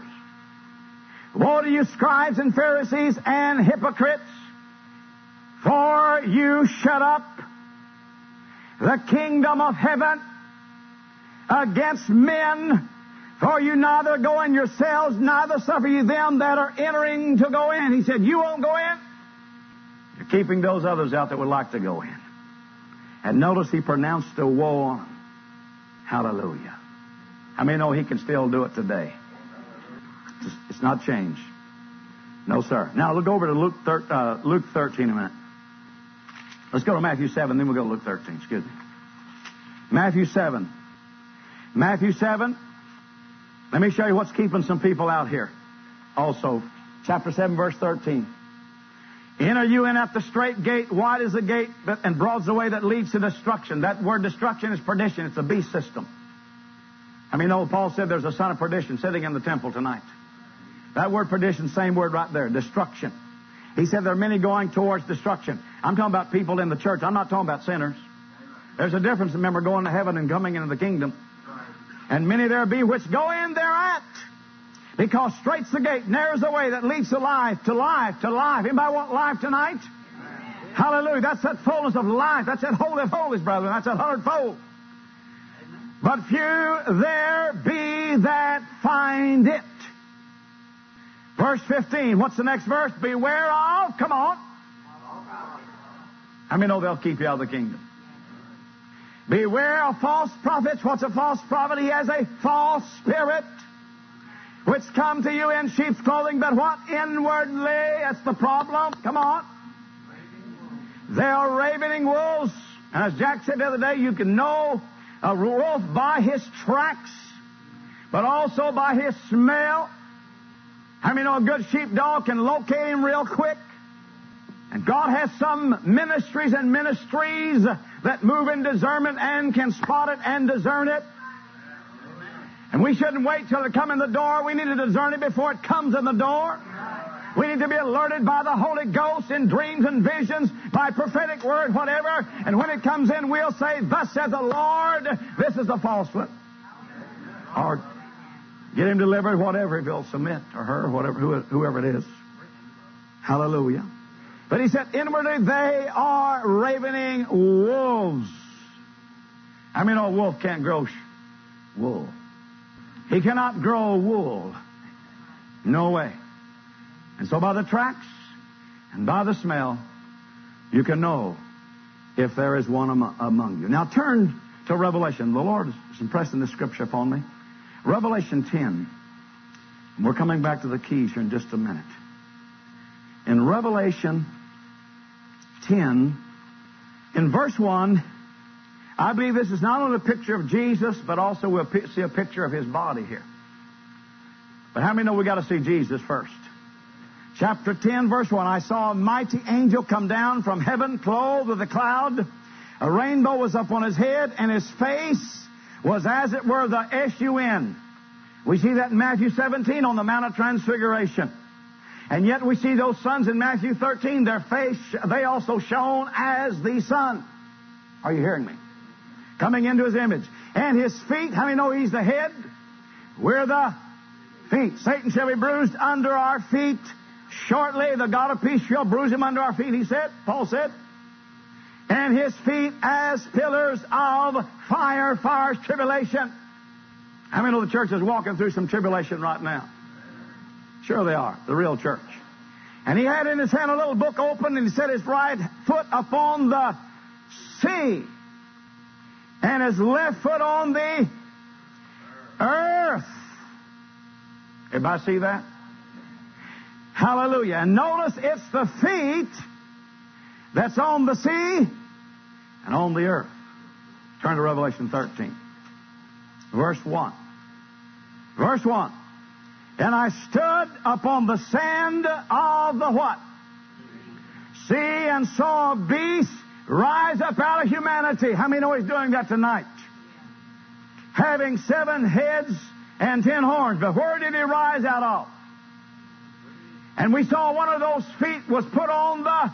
Woe to you, scribes and Pharisees and hypocrites, for you shut up the kingdom of heaven against men. For you neither go in yourselves, neither suffer you them that are entering to go in. He said, you won't go in. You're keeping those others out that would like to go in. And notice he pronounced a woe on them. Hallelujah. How many know he can still do it today? It's, it's not changed. No, sir. Now look over to Luke, thir- uh, Luke thirteen a minute. Let's go to Matthew seven, then we'll go to Luke thirteen. Excuse me. Matthew seven. Matthew seven. Let me show you what's keeping some people out here. Also, chapter seven, verse thirteen. Enter you in at the straight gate. Wide is the gate, and broad's the way that leads to destruction. That word destruction is perdition. It's a beast system. I mean, old Paul said there's a son of perdition sitting in the temple tonight. That word perdition, same word right there, destruction. He said there are many going towards destruction. I'm talking about people in the church. I'm not talking about sinners. There's a difference, remember, going to heaven and coming into the kingdom. And many there be which go in thereat. Because straight's the gate, narrow's the way that leads to life, to life, to life. Anybody want life tonight? Amen. Hallelujah. That's that fullness of life. That's that holy of holies, brother. That's that hundredfold. But few there be that find it. Verse fifteen. What's the next verse? Beware of, come on. How many know they'll keep you out of the kingdom? Beware of false prophets. What's a false prophet? He has a false spirit, which come to you in sheep's clothing, but what? Inwardly. That's the problem. Come on. They are ravening wolves. And as Jack said the other day, you can know a wolf by his tracks, but also by his smell. How many know a good sheepdog can locate him real quick? And God has some ministries and ministries that move in discernment and can spot it and discern it. And we shouldn't wait till it come in the door. We need to discern it before it comes in the door. We need to be alerted by the Holy Ghost in dreams and visions, by prophetic word, whatever. And when it comes in, we'll say, thus saith the Lord, this is the false one. Or get him delivered, whatever, if he'll submit, or her, whatever, whoever it is. Hallelujah. But he said, inwardly they are ravening wolves. I mean, a wolf can't grow wool. He cannot grow wool. No way. And so by the tracks and by the smell, you can know if there is one among you. Now turn to Revelation. The Lord is impressing this scripture upon me. Revelation ten. And we're coming back to the keys here in just a minute. In Revelation ten, in verse one, I believe this is not only a picture of Jesus, but also we'll see a picture of his body here. But how many know we got to see Jesus first? Chapter ten, verse one, I saw a mighty angel come down from heaven, clothed with a cloud. A rainbow was up on his head, and his face was as it were the S U N. We see that in Matthew seventeen on the Mount of Transfiguration. And yet we see those sons in Matthew thirteen, their face, they also shone as the sun. Are you hearing me? Coming into his image. And his feet, how many know he's the head? We're the feet. Satan shall be bruised under our feet. Shortly, the God of peace shall bruise him under our feet, he said, Paul said. And his feet as pillars of fire, fire's tribulation. How many know the church is walking through some tribulation right now? Sure they are, the real church. And he had in his hand a little book open, and he set his right foot upon the sea, and his left foot on the earth. Everybody see that? Hallelujah. And notice it's the feet that's on the sea and on the earth. Turn to Revelation thirteen. Verse one. Verse one. And I stood upon the sand of the what? Sea, and saw a beast rise up out of humanity. How many know he's doing that tonight? Having seven heads and ten horns. But where did he rise out of? And we saw one of those feet was put on the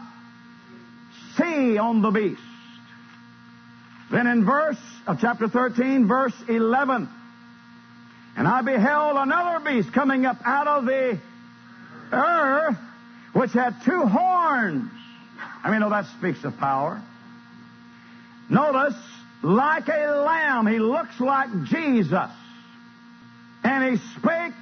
sea, on the beast. Then in verse of chapter thirteen, verse eleven, and I beheld another beast coming up out of the earth, which had two horns. I mean, oh, that speaks of power. Notice, like a lamb, he looks like Jesus. And he spake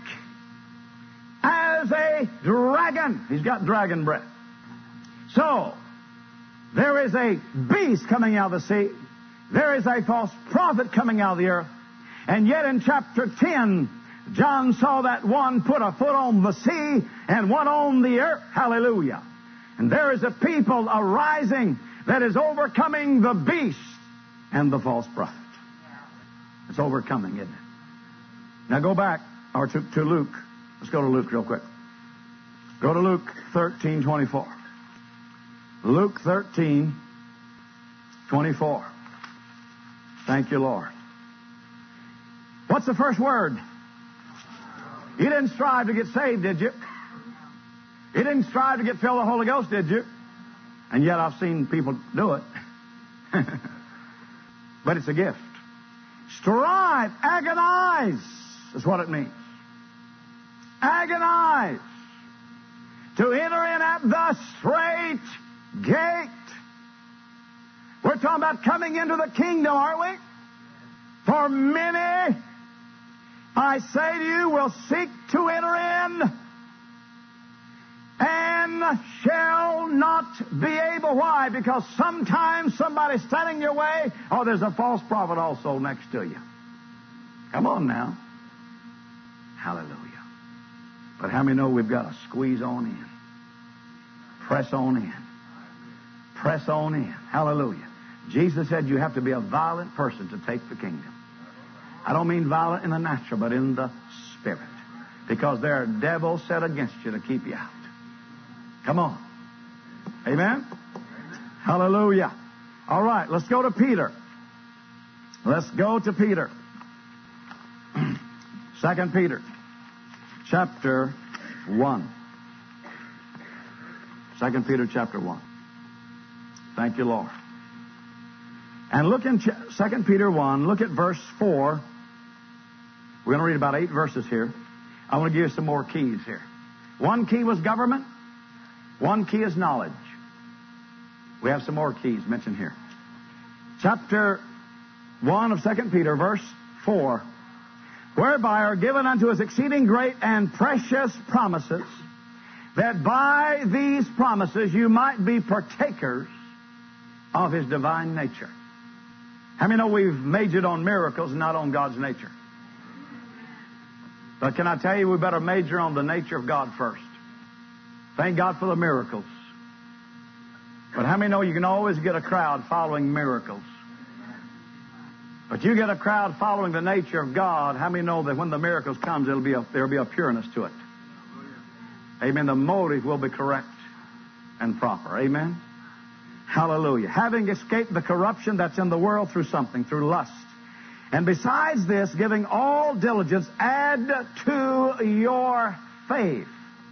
as a dragon. He's got dragon breath. So, there is a beast coming out of the sea. There is a false prophet coming out of the earth. And yet in chapter ten, John saw that one put a foot on the sea and one on the earth. Hallelujah. And there is a people arising that is overcoming the beast and the false prophet. It's overcoming, isn't it? Now go back or to, to Luke. Let's go to Luke real quick. Go to Luke thirteen twenty-four. Luke thirteen twenty-four. Thank you, Lord. What's the first word? You didn't strive to get saved, did you? You didn't strive to get filled with the Holy Ghost, did you? And yet I've seen people do it. But it's a gift. Strive, agonize, is what it means. Agonize to enter in at the straight gate. We're talking about coming into the kingdom, aren't we? For many, I say to you, will seek to enter in and shall not be able. Why? Because sometimes somebody's standing in your way, or there's a false prophet also next to you. Come on now. Hallelujah. But how many know we've got to squeeze on in? Press on in. Press on in. Hallelujah. Jesus said you have to be a violent person to take the kingdom. I don't mean violent in the natural, but in the spirit. Because there are devils set against you to keep you out. Come on. Amen? Hallelujah. All right, let's go to Peter. Let's go to Peter. Second Peter, chapter one. Second Peter, chapter one. Thank you, Lord. And look in Second Peter one, look at verse four. We're going to read about eight verses here. I want to give you some more keys here. One key was government. One key is knowledge. We have some more keys mentioned here. Chapter one of Second Peter, verse four. Whereby are given unto us exceeding great and precious promises, that by these promises you might be partakers of His divine nature. How many know we've majored on miracles and not on God's nature? But can I tell you, we better major on the nature of God first. Thank God for the miracles. But how many know you can always get a crowd following miracles? But you get a crowd following the nature of God, how many know that when the miracles comes, it'll be a, there'll be a pureness to it? Amen. The motive will be correct and proper. Amen. Hallelujah. Having escaped the corruption that's in the world through something, through lust. And besides this, giving all diligence, add to your faith.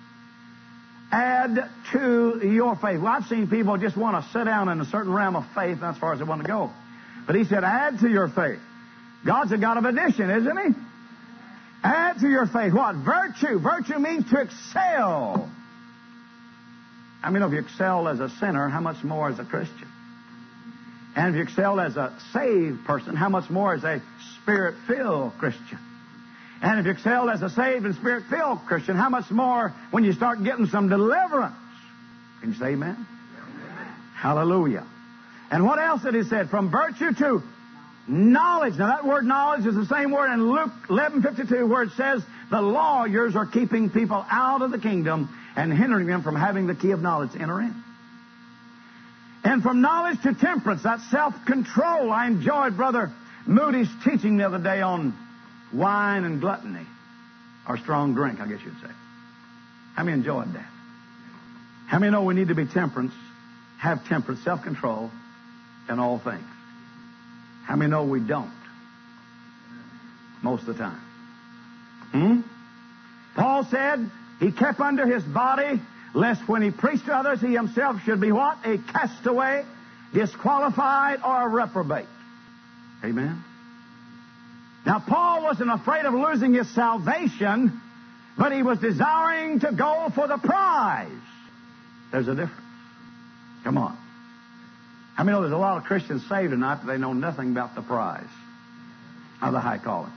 Add to your faith. Well, I've seen people just want to sit down in a certain realm of faith, that's as far as they want to go. But he said, add to your faith. God's a God of addition, isn't He? Add to your faith. What? Virtue. Virtue means to excel. I mean, if you excel as a sinner, how much more as a Christian? And if you excel as a saved person, how much more as a Spirit-filled Christian? And if you excel as a saved and Spirit-filled Christian, how much more when you start getting some deliverance? Can you say amen? Amen. Hallelujah. And what else did he say? From virtue to knowledge. Now that word knowledge is the same word in Luke eleven fifty-two where it says the lawyers are keeping people out of the kingdom and hindering them from having the key of knowledge to enter in. And from knowledge to temperance, that's self-control. I enjoyed Brother Moody's teaching the other day on wine and gluttony, or strong drink, I guess you'd say. How many enjoyed that? How many know we need to be temperance, have temperance, self-control in all things? How many know we don't? Most of the time. Hmm? Paul said he kept under his body, lest when he preached to others, he himself should be what? A castaway, disqualified, or a reprobate. Amen? Now, Paul wasn't afraid of losing his salvation, but he was desiring to go for the prize. There's a difference. Come on. How many know there's a lot of Christians saved tonight, but they know nothing about the prize of the high calling?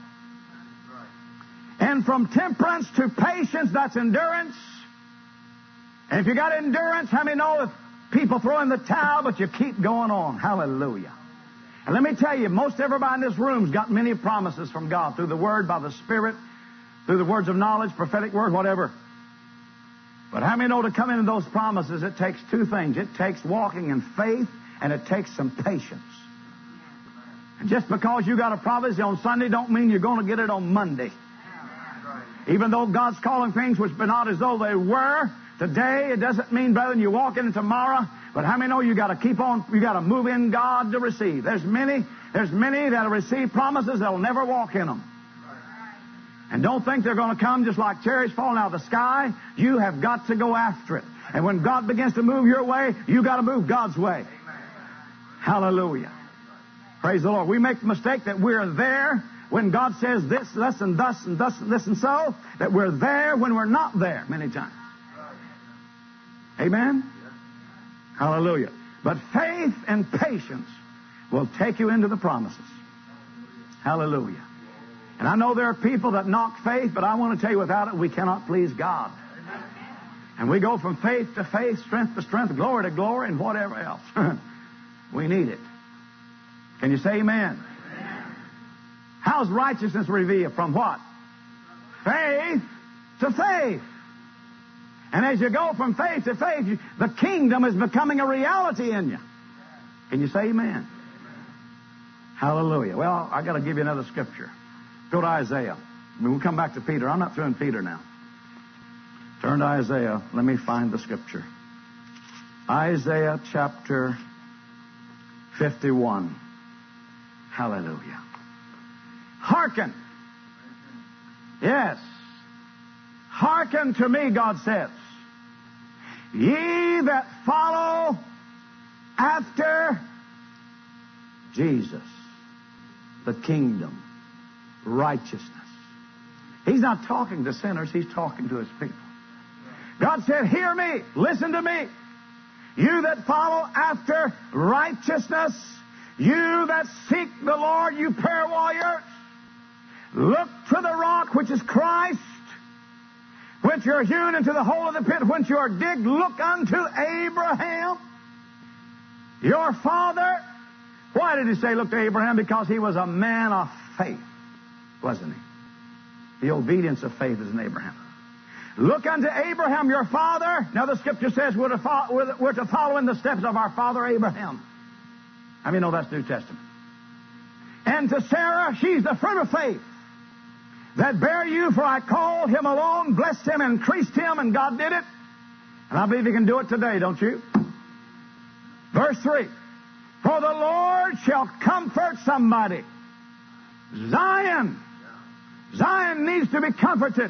And from temperance to patience, that's endurance. And if you got endurance, how many know if people throw in the towel, but you keep going on? Hallelujah. And let me tell you, most everybody in this room's got many promises from God through the Word, by the Spirit, through the words of knowledge, prophetic word, whatever. But how many know to come into those promises, it takes two things. It takes walking in faith, and it takes some patience. And just because you got a prophecy on Sunday don't mean you're going to get it on Monday. Even though God's calling things which be not as though they were today, it doesn't mean, brethren, you walk in tomorrow. But how many know you got to keep on, you got to move in God to receive? There's many, there's many that'll receive promises that'll never walk in them. And don't think they're going to come just like cherries falling out of the sky. You have got to go after it. And when God begins to move your way, you got to move God's way. Hallelujah. Praise the Lord. We make the mistake that we're there when God says this, thus, and thus, and thus, and this, and so, that we're there when we're not there many times. Amen? Hallelujah. But faith and patience will take you into the promises. Hallelujah. And I know there are people that knock faith, but I want to tell you, without it, we cannot please God. And we go from faith to faith, strength to strength, glory to glory, and whatever else. We need it. Can you say amen? Amen? How's righteousness revealed? From what? Faith to faith. And as you go from faith to faith, you, the kingdom is becoming a reality in you. Can you say amen? Amen? Hallelujah. Well, I got to give you another scripture. Go to Isaiah. We'll come back to Peter. I'm not through in Peter now. Turn to Isaiah. Let me find the scripture. Isaiah chapter fifty-one. Hallelujah. Hearken. Yes. Hearken to me, God says. Ye that follow after Jesus, the kingdom, righteousness. He's not talking to sinners. He's talking to His people. God said, hear me, listen to me. You that follow after righteousness, you that seek the Lord, you prayer warriors, look to the rock which is Christ, which you are hewn into the hole of the pit, whence you are digged. Look unto Abraham, your father. Why did He say look to Abraham? Because he was a man of faith, wasn't he? The obedience of faith is in Abraham. Look unto Abraham, your father. Now the scripture says we're to, follow, we're to follow in the steps of our father Abraham. How many know that's New Testament? And to Sarah, she's the fruit of faith that bare you, for I called him alone, blessed him, increased him, and God did it. And I believe He can do it today, don't you? Verse three. For the Lord shall comfort somebody. Zion. Zion needs to be comforted.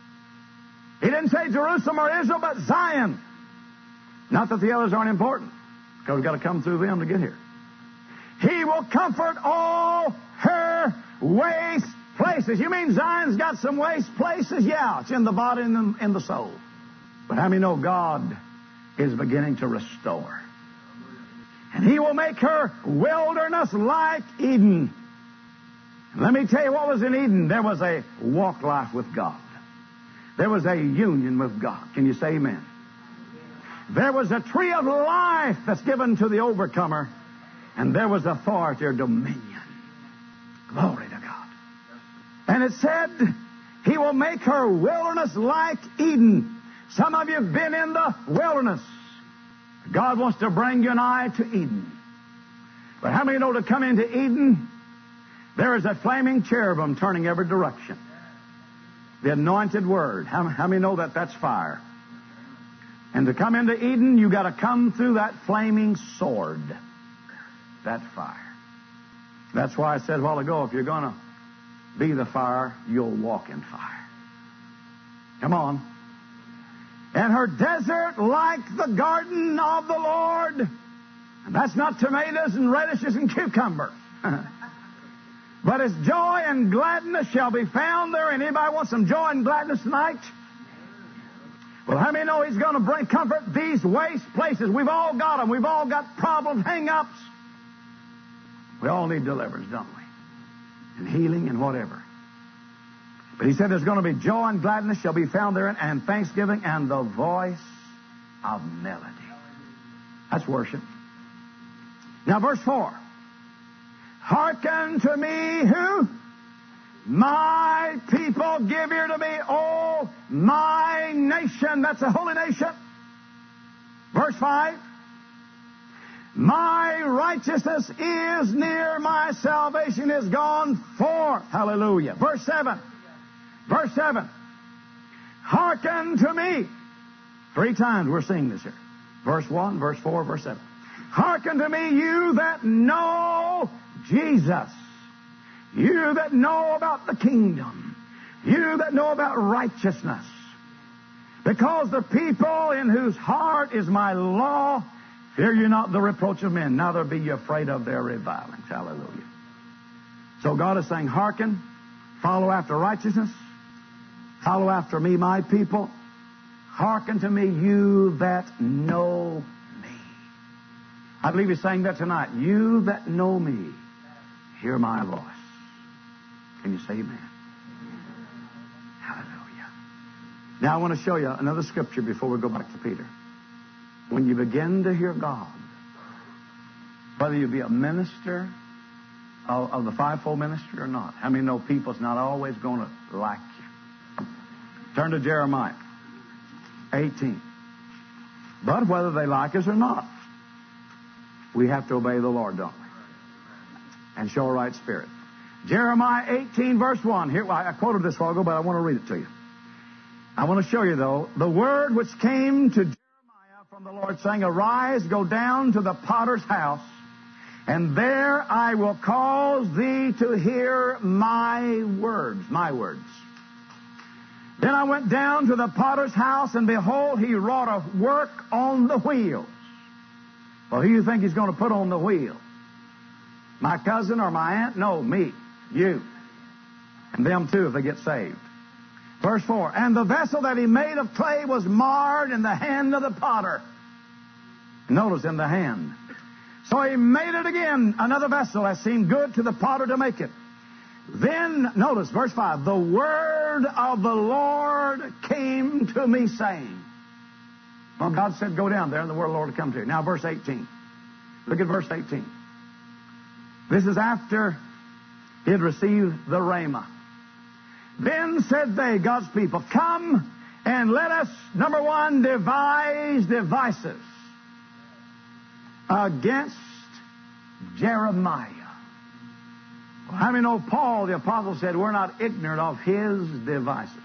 He didn't say Jerusalem or Israel, but Zion. Not that the others aren't important, because we've got to come through them to get here. He will comfort all her waste places. You mean Zion's got some waste places? Yeah, it's in the body and in, in the soul. But how many know God is beginning to restore? And He will make her wilderness like Eden. And let me tell you what was in Eden. There was a walk life with God. There was a union with God. Can you say amen? There was a tree of life that's given to the overcomer. And there was authority or dominion. Glory to God. And it said, He will make her wilderness like Eden. Some of you have been in the wilderness. God wants to bring you and I to Eden. But how many know to come into Eden, there is a flaming cherubim turning every direction? The anointed word. How, how many know that that's fire? And to come into Eden, you've got to come through that flaming sword. That fire. That's why I said a while ago, if you're going to be the fire, you'll walk in fire. Come on. And her desert like the garden of the Lord. And that's not tomatoes and radishes and cucumbers. But His joy and gladness shall be found there. And anybody want some joy and gladness tonight? Well, how many know He's going to bring comfort these waste places? We've all got them. We've all got problems, hang-ups. We all need deliverance, don't we? And healing and whatever. But He said there's going to be joy and gladness shall be found therein, and thanksgiving and the voice of melody. That's worship. Now verse four. Hearken to me, who? My people, give ear to me, oh, my nation. That's a holy nation. Verse five. My righteousness is near, my salvation is gone forth. Hallelujah. Verse seven. Verse seven. Hearken to me. Three times we're seeing this here. Verse one, verse four, verse seven. Hearken to me, you that know Jesus. You that know about the kingdom. You that know about righteousness. Because the people in whose heart is my law, fear you not the reproach of men, neither be you afraid of their revilings. Hallelujah. So God is saying, hearken, follow after righteousness, follow after me, my people. Hearken to me, you that know me. I believe He's saying that tonight. You that know me, hear my voice. Can you say amen? Hallelujah. Now I want to show you another scripture before we go back to Peter. When you begin to hear God, whether you be a minister of, of the fivefold ministry or not, how many know people's not always going to like you? Turn to Jeremiah eighteen. But whether they like us or not, we have to obey the Lord, don't we? And show a right spirit. Jeremiah eighteen, verse one. Here, I quoted this a while ago, but I want to read it to you. I want to show you, though, the word which came to Jeremiah from the Lord, saying, Arise, go down to the potter's house, and there I will cause thee to hear my words, my words. Then I went down to the potter's house, and behold, he wrought a work on the wheels. Well, who do you think he's going to put on the wheel? My cousin or my aunt? No, me, you. And them too, if they get saved. Verse four, and the vessel that he made of clay was marred in the hand of the potter. Notice, in the hand. So he made it again, another vessel that seemed good to the potter to make it. Then, notice, verse five, the word of the Lord came to me, saying. Well, God said, go down there, and the word of the Lord will come to you. Now, verse eighteen. Look at verse eighteen. This is after he had received the Rhema. Then said they, God's people, come and let us, number one, devise devices against Jeremiah. Well, how many know Paul, the apostle, said we're not ignorant of his devices?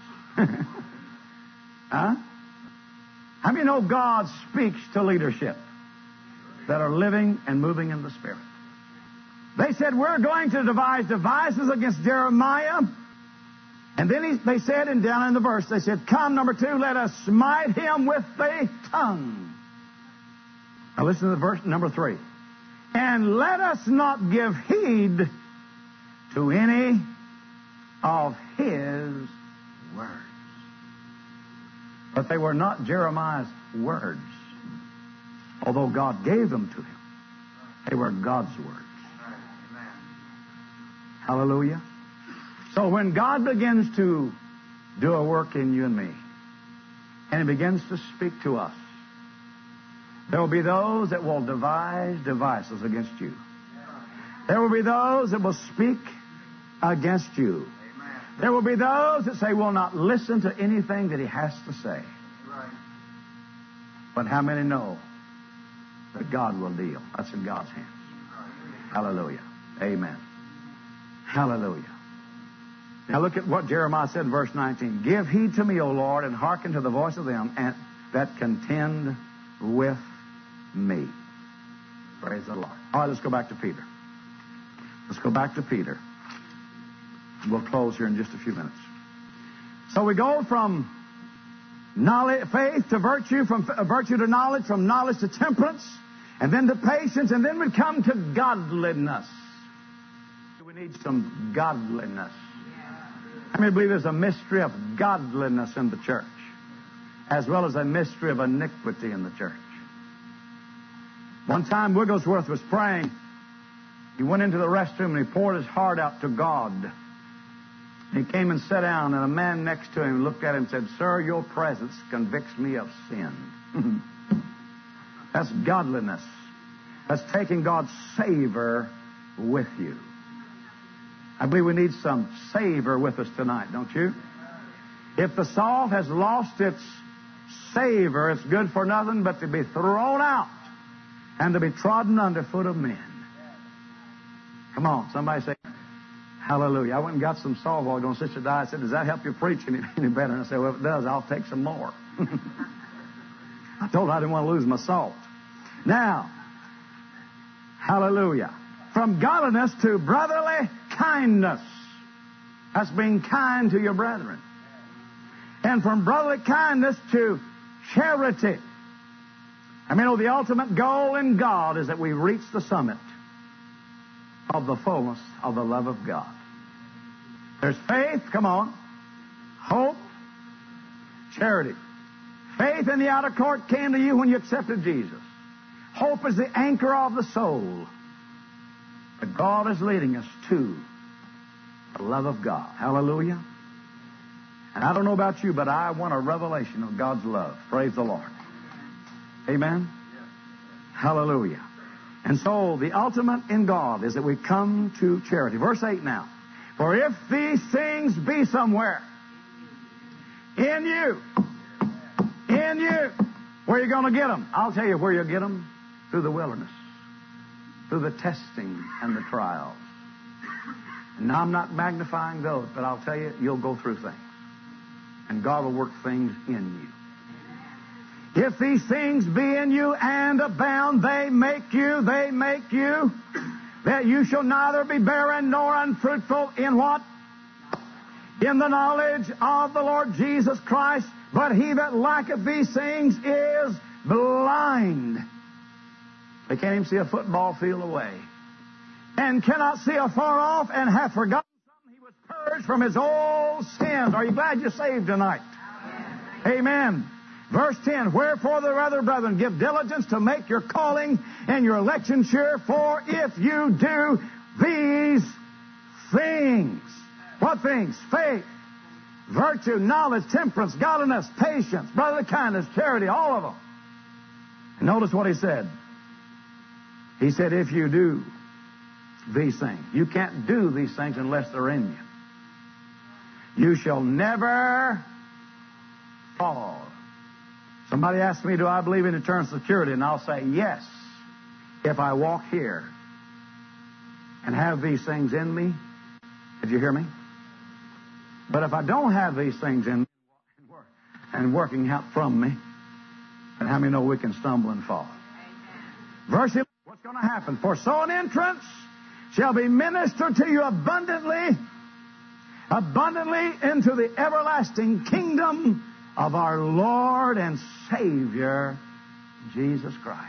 Huh? How many know God speaks to leadership that are living and moving in the Spirit? They said, we're going to devise devices against Jeremiah. And then he, they said, and down in the verse, they said, come, number two, let us smite him with the tongue. Now listen to the verse number three. And let us not give heed to any of his words. But they were not Jeremiah's words, although God gave them to him. They were God's words. Hallelujah. So when God begins to do a work in you and me, and He begins to speak to us, there will be those that will devise devices against you. There will be those that will speak against you. There will be those that say, will not listen to anything that He has to say. But how many know that God will deal? That's in God's hands. Hallelujah. Amen. Hallelujah. Now look at what Jeremiah said in verse nineteen. Give heed to me, O Lord, and hearken to the voice of them and that contend with me. Praise the Lord. All right, let's go back to Peter. Let's go back to Peter. We'll close here in just a few minutes. So we go from knowledge, faith to virtue, from virtue to knowledge, from knowledge to temperance, and then to patience, and then we come to godliness. We need some godliness. How many believe there's a mystery of godliness in the church, as well as a mystery of iniquity in the church? One time Wigglesworth was praying. He went into the restroom and he poured his heart out to God. He came and sat down, and a man next to him looked at him and said, Sir, your presence convicts me of sin. That's godliness. That's taking God's savor with you. I believe we need some savor with us tonight, don't you? If the salt has lost its savor, it's good for nothing but to be thrown out and to be trodden underfoot of men. Come on, somebody say, hallelujah. I went and got some salt while ago. Sister Di said, does that help you preach any, any better? And I said, well, if it does, I'll take some more. I told her I didn't want to lose my salt. Now, hallelujah. From godliness to brotherly kindness. That's being kind to your brethren. And from brotherly kindness to charity. I mean, oh, the ultimate goal in God is that we reach the summit of the fullness of the love of God. There's faith, come on, hope, charity. Faith in the outer court came to you when you accepted Jesus. Hope is the anchor of the soul. But God is leading us to the love of God. Hallelujah. And I don't know about you, but I want a revelation of God's love. Praise the Lord. Amen? Hallelujah. And so the ultimate in God is that we come to charity. Verse eight now. For if these things be somewhere in you, in you, where are you going to get them? I'll tell you where you'll get them. Through the wilderness. Through the testing and the trials. And now I'm not magnifying those, but I'll tell you, you'll go through things. And God will work things in you. If these things be in you and abound, they make you, they make you, that you shall neither be barren nor unfruitful in what? In the knowledge of the Lord Jesus Christ. But he that lacketh these things is blind. They can't even see a football field away. And cannot see afar off, and hath forgotten something. He was purged from his old sins. Are you glad you're saved tonight? Amen. Amen. Verse ten, wherefore the rather, brethren, give diligence to make your calling and your election sure, for if you do these things. What things? Faith, virtue, knowledge, temperance, godliness, patience, brotherly kindness, charity, all of them. And notice what he said. He said, if you do these things. You can't do these things unless they're in you. You shall never fall. Somebody asked me, do I believe in eternal security? And I'll say, yes, if I walk here and have these things in me. Did you hear me? But if I don't have these things in me and working out from me, then how many know we can stumble and fall? Verse eleven, what's going to happen? For so an entrance shall be ministered to you abundantly, abundantly into the everlasting kingdom of our Lord and Savior, Jesus Christ.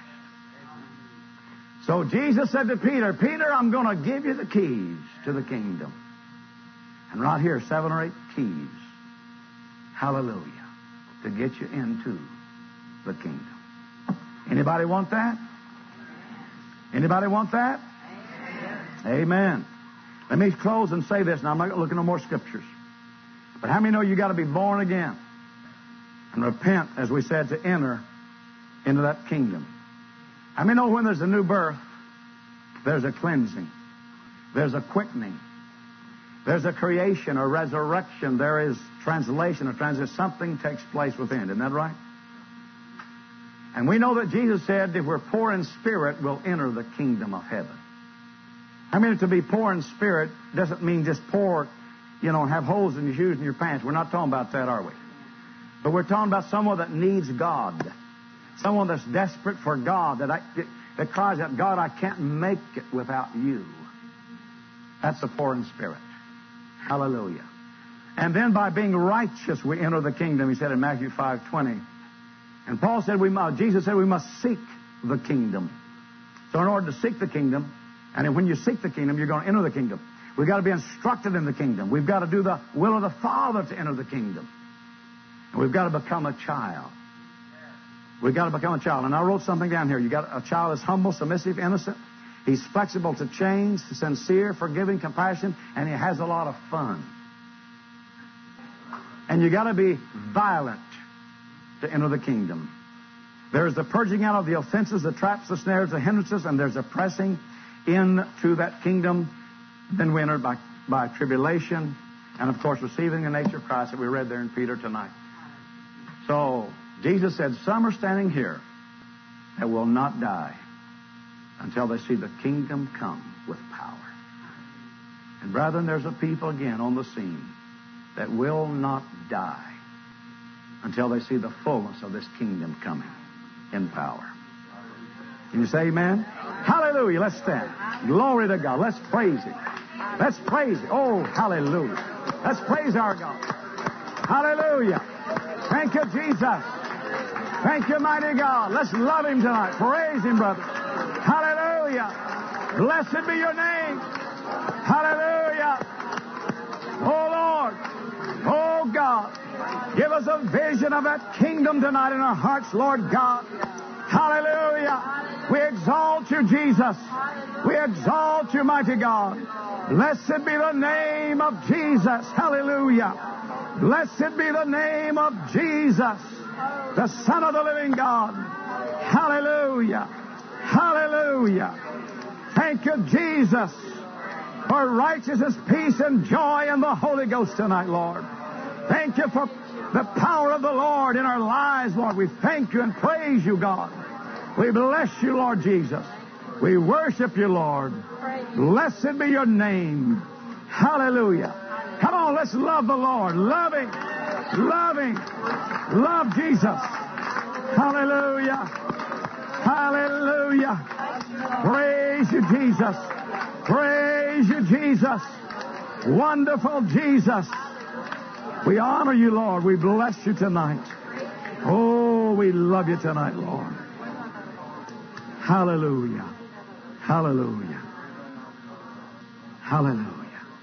So Jesus said to Peter, Peter, I'm going to give you the keys to the kingdom. And right here, seven or eight keys. Hallelujah. To get you into the kingdom. Anybody want that? Anybody want that? Amen. Amen. Let me close and say this. Now, I'm not going to look at no more scriptures. But how many know you got to be born again? And repent, as we said, to enter into that kingdom. How many know when there's a new birth, there's a cleansing, there's a quickening, there's a creation, a resurrection, there is translation, a transition. Something takes place within. Isn't that right? And we know that Jesus said, if we're poor in spirit, we'll enter the kingdom of heaven. I mean, to be poor in spirit doesn't mean just poor, you know, have holes in your shoes and your pants. We're not talking about that, are we? But we're talking about someone that needs God. Someone that's desperate for God, that, I, that cries out, God, I can't make it without you. That's the poor in spirit. Hallelujah. And then by being righteous, we enter the kingdom, he said in Matthew five twenty. And Paul said, we must, Jesus said we must seek the kingdom. So in order to seek the kingdom, and when you seek the kingdom, you're going to enter the kingdom. We've got to be instructed in the kingdom. We've got to do the will of the Father to enter the kingdom. And we've got to become a child. We've got to become a child. And I wrote something down here. You got a child that's humble, submissive, innocent. He's flexible to change, sincere, forgiving, compassion, and he has a lot of fun. And you got to be violent to enter the kingdom. There's the purging out of the offenses, the traps, the snares, the hindrances, and there's a pressing into that kingdom. Then we enter by, by tribulation, and of course receiving the nature of Christ that we read there in Peter tonight. So Jesus said, some are standing here that will not die until they see the kingdom come with power. And brethren, there's a people again on the scene that will not die until they see the fullness of this kingdom coming in power. Can you say amen? Hallelujah. Let's stand. Glory to God. Let's praise Him. Let's praise Him. Oh, hallelujah. Let's praise our God. Hallelujah. Thank you, Jesus. Thank you, mighty God. Let's love Him tonight. Praise Him, brother. Hallelujah. Blessed be your name. Hallelujah. Oh, Lord. Oh, God. Give us a vision of that kingdom tonight in our hearts, Lord God. Hallelujah. We exalt you, Jesus. We exalt you, mighty God. Blessed be the name of Jesus. Hallelujah. Blessed be the name of Jesus, the Son of the living God. Hallelujah. Hallelujah. Thank you, Jesus, for righteousness, peace, and joy in the Holy Ghost tonight, Lord. Thank you for the power of the Lord in our lives, Lord. We thank you and praise you, God. We bless you, Lord Jesus. We worship you, Lord. Blessed be your name. Hallelujah. Come on, let's love the Lord. Love Him. Love Him. Love Jesus. Hallelujah. Hallelujah. Praise you, Jesus. Praise you, Jesus. Wonderful Jesus. We honor you, Lord. We bless you tonight. Oh, we love you tonight, Lord. Hallelujah. Hallelujah. Hallelujah.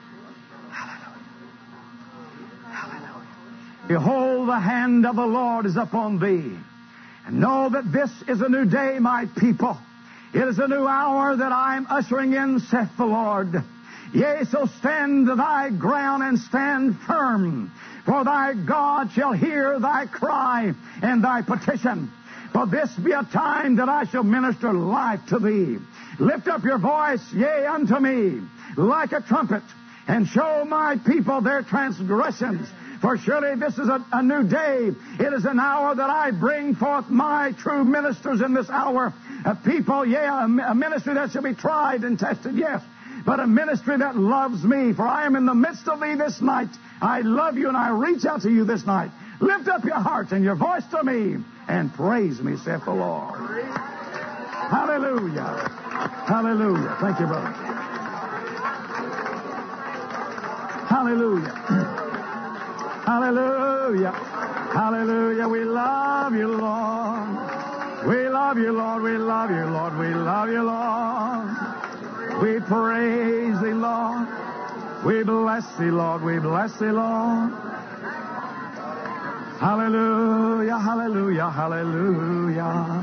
Behold, the hand of the Lord is upon thee. And know that this is a new day, my people. It is a new hour that I am ushering in, saith the Lord. Yea, so stand thy ground and stand firm. For thy God shall hear thy cry and thy petition. For this be a time that I shall minister life to thee. Lift up your voice, yea, unto me, like a trumpet, and show my people their transgressions. For surely this is a, a new day. It is an hour that I bring forth my true ministers in this hour. A people, yea, a, a ministry that shall be tried and tested, yes, but a ministry that loves me. For I am in the midst of thee this night. I love you and I reach out to you this night. Lift up your heart and your voice to me and praise me, saith the Lord. Hallelujah. Hallelujah. Thank you, brother. Hallelujah. Hallelujah. Hallelujah. We love you, Lord. We love you, Lord. We love you, Lord. We love you, Lord. We praise thee, Lord. We bless thee, Lord. We bless thee, Lord. Hallelujah. Hallelujah. Hallelujah.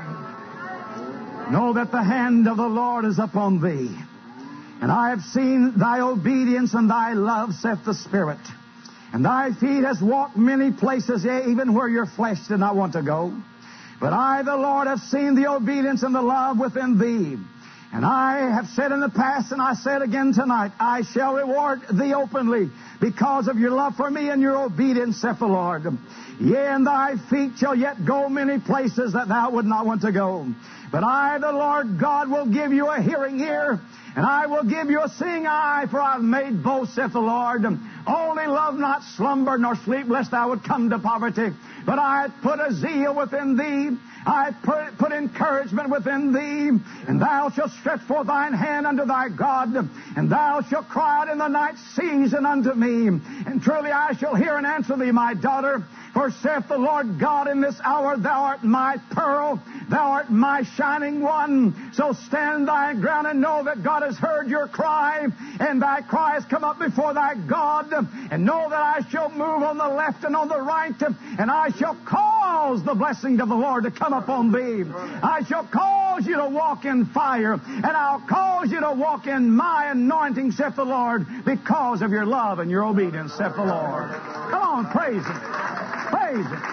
Know that the hand of the Lord is upon thee. And I have seen thy obedience and thy love, saith the Spirit. And thy feet has walked many places, yea, even where your flesh did not want to go. But I, the Lord, have seen the obedience and the love within thee. And I have said in the past, and I say it again tonight, I shall reward thee openly because of your love for me and your obedience, saith the Lord. Yea, and thy feet shall yet go many places that thou would not want to go. But I, the Lord God, will give you a hearing ear, and I will give you a seeing eye, for I have made both, saith the Lord. Only love not slumber nor sleep, lest thou would come to poverty. But I have put a zeal within thee. I have put, put encouragement within thee. And thou shalt stretch forth thine hand unto thy God. And thou shalt cry out in the night season unto me. And truly I shall hear and answer thee, my daughter. For saith the Lord God, in this hour thou art my pearl, thou art my shining one. So stand thy ground and know that God has heard your cry, and thy cry has come up before thy God. And know that I shall move on the left and on the right, and I shall cause the blessing of the Lord to come upon thee. I shall cause you to walk in fire, and I'll cause you to walk in my anointing, saith the Lord, because of your love and your obedience, saith the Lord. Come on, praise Him. Praise Him.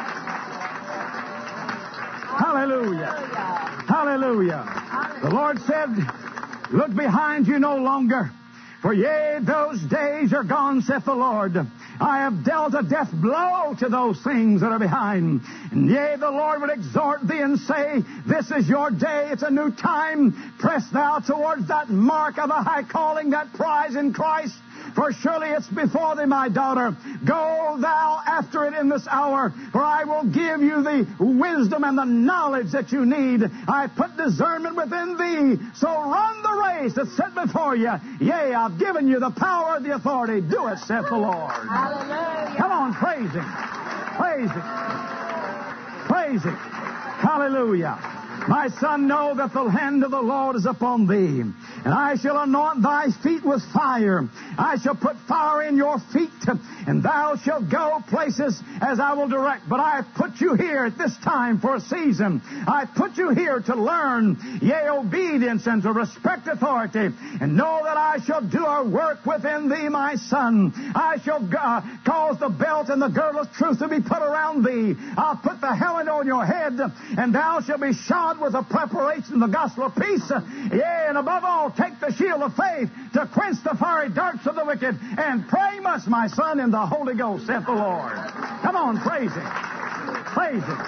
Hallelujah. Hallelujah. The Lord said, look behind you no longer. For yea, those days are gone, saith the Lord. I have dealt a death blow to those things that are behind. And yea, the Lord would exhort thee and say, this is your day. It's a new time. Press thou towards that mark of a high calling, that prize in Christ. For surely it's before thee, my daughter. Go thou after it in this hour, for I will give you the wisdom and the knowledge that you need. I put discernment within thee, so run the race that's set before you. Yea, I've given you the power and the authority. Do it, saith the Lord. Hallelujah. Come on, praise Him. Praise Him. Praise Him. Hallelujah. My son, know that the hand of the Lord is upon thee. And I shall anoint thy feet with fire. I shall put fire in your feet, and thou shalt go places as I will direct. But I have put you here at this time for a season. I have put you here to learn, yea, obedience, and to respect authority. And know that I shall do a work within thee, my son. I shall uh, cause the belt and the girdle of truth to be put around thee. I'll put the helmet on your head, and thou shalt be shod with the preparation of the gospel of peace. Yea, and above all, take the shield of faith to quench the fiery darts of the wicked, and pray much, my son, in the Holy Ghost, saith the Lord. Come on, praise Him. Praise Him.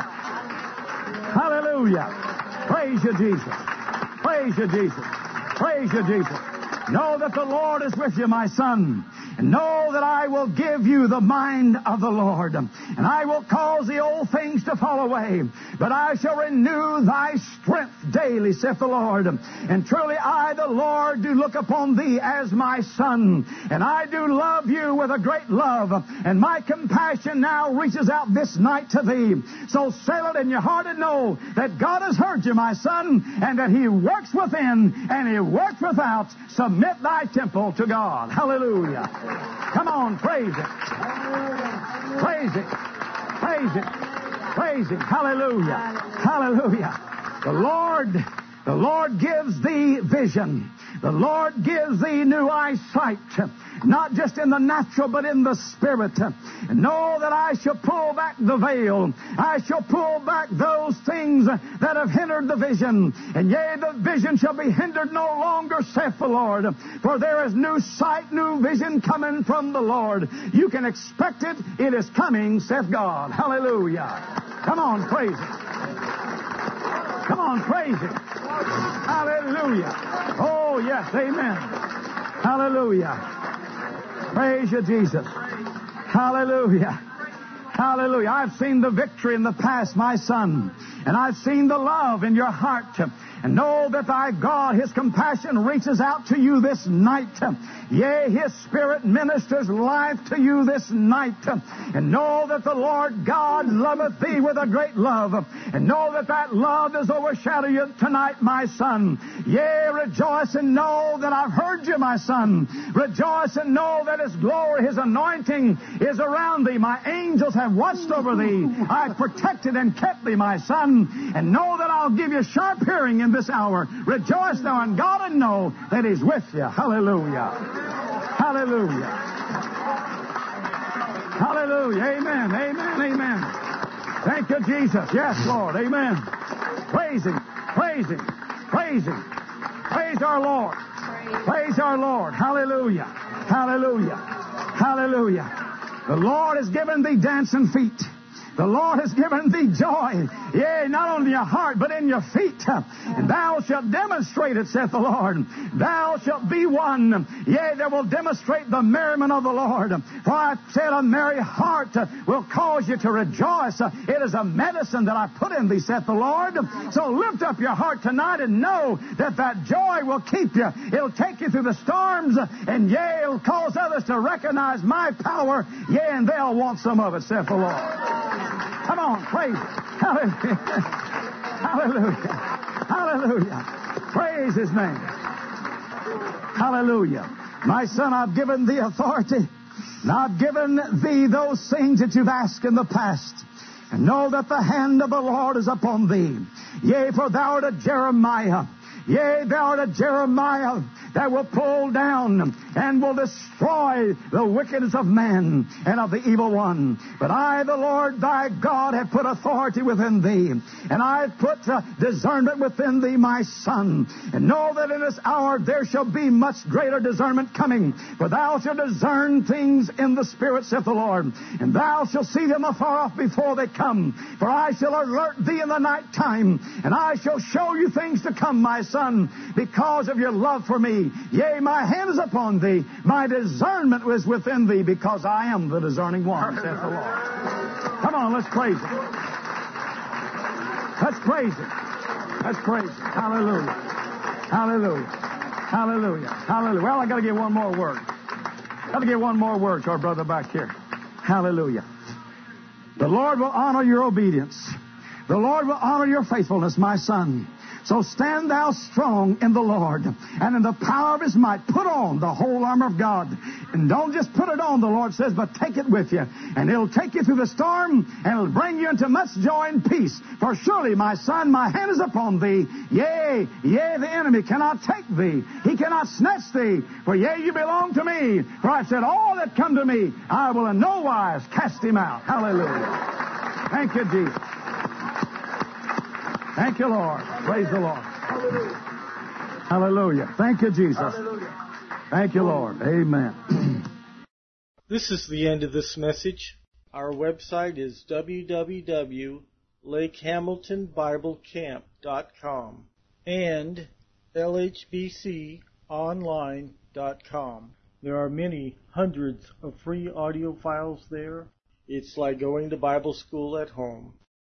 Hallelujah. Praise you, Jesus. Praise you, Jesus. Praise you, Jesus. Know that the Lord is with you, my son. And know that I will give you the mind of the Lord. And I will cause the old things to fall away. But I shall renew thy strength daily, saith the Lord. And truly I, the Lord, do look upon thee as my son. And I do love you with a great love. And my compassion now reaches out this night to thee. So settle it in your heart and know that God has heard you, my son, and that He works within and He works without. Submit thy temple to God. Hallelujah. Come on, praise it. Praise it. Praise it. Praise it. Hallelujah. Hallelujah. The Lord, the Lord gives thee vision. The Lord gives thee new eyesight, not just in the natural, but in the spirit. And know that I shall pull back the veil. I shall pull back those things that have hindered the vision. And yea, the vision shall be hindered no longer, saith the Lord. For there is new sight, new vision coming from the Lord. You can expect it. It is coming, saith God. Hallelujah. Come on, praise it. Come on, praise it. Hallelujah. Oh, yes, amen. Hallelujah. Praise you, Jesus. Hallelujah. Hallelujah. I've seen the victory in the past, my son. And I've seen the love in your heart. And know that thy God, His compassion reaches out to you this night. Yea, His Spirit ministers life to you this night. And know that the Lord God loveth thee with a great love. And know that that love does overshadow you tonight, my son. Yea, rejoice and know that I've heard you, my son. Rejoice and know that His glory, His anointing is around thee. My angels have watched over thee. I've protected and kept thee, my son. And know that I'll give you sharp hearing in this hour. Rejoice now in God and know that He's with you. Hallelujah. Hallelujah. Hallelujah. Amen. Amen. Amen. Thank you, Jesus. Yes, Lord. Amen. Praise Him. Praise Him. Praise Him. Praise our Lord. Praise our Lord. Hallelujah. Hallelujah. Hallelujah. The Lord has given thee dancing feet. The Lord has given thee joy, yea, not only in your heart, but in your feet. And thou shalt demonstrate it, saith the Lord. Thou shalt be one, yea, that will demonstrate the merriment of the Lord. For I said, a merry heart will cause you to rejoice. It is a medicine that I put in thee, saith the Lord. So lift up your heart tonight and know that that joy will keep you. It'll take you through the storms, and yea, it'll cause others to recognize my power, yea, and they'll want some of it, saith the Lord. Come on, praise it. Hallelujah. Hallelujah. Hallelujah. Praise His name. Hallelujah. My son, I've given thee authority. And I've given thee those things that you've asked in the past. And know that the hand of the Lord is upon thee. Yea, for thou art a Jeremiah. Yea, thou art a Jeremiah that will pull down and will destroy the wickedness of man and of the evil one. But I, the Lord thy God, have put authority within thee, and I have put uh, discernment within thee, my son. And know that in this hour there shall be much greater discernment coming. For thou shalt discern things in the Spirit, saith the Lord, and thou shalt see them afar off before they come. For I shall alert thee in the night time, and I shall show you things to come, my son, because of your love for me. Yea, my hand is upon thee. My discernment is within thee, because I am the discerning one, saith the Lord. Come on, let's praise Him. Let's praise Him. Let's praise Him. Hallelujah. Hallelujah. Hallelujah. Hallelujah. Well, I got to give one more word. Got to give one more word to our brother back here. Hallelujah. The Lord will honor your obedience. The Lord will honor your faithfulness, my son. So stand thou strong in the Lord, and in the power of His might put on the whole armor of God. And don't just put it on, the Lord says, but take it with you. And it'll take you through the storm, and it'll bring you into much joy and peace. For surely, my son, my hand is upon thee. Yea, yea, the enemy cannot take thee. He cannot snatch thee. For yea, you belong to me. For I've said, all that come to me, I will in no wise cast him out. Hallelujah. Thank you, Jesus. Thank you, Lord. Praise the Lord. Hallelujah. Hallelujah. Thank you, Jesus. Hallelujah. Thank you, Lord. Amen. This is the end of this message. Our website is w w w dot lake hamilton bible camp dot com and l h b c online dot com. There are many hundreds of free audio files there. It's like going to Bible school at home.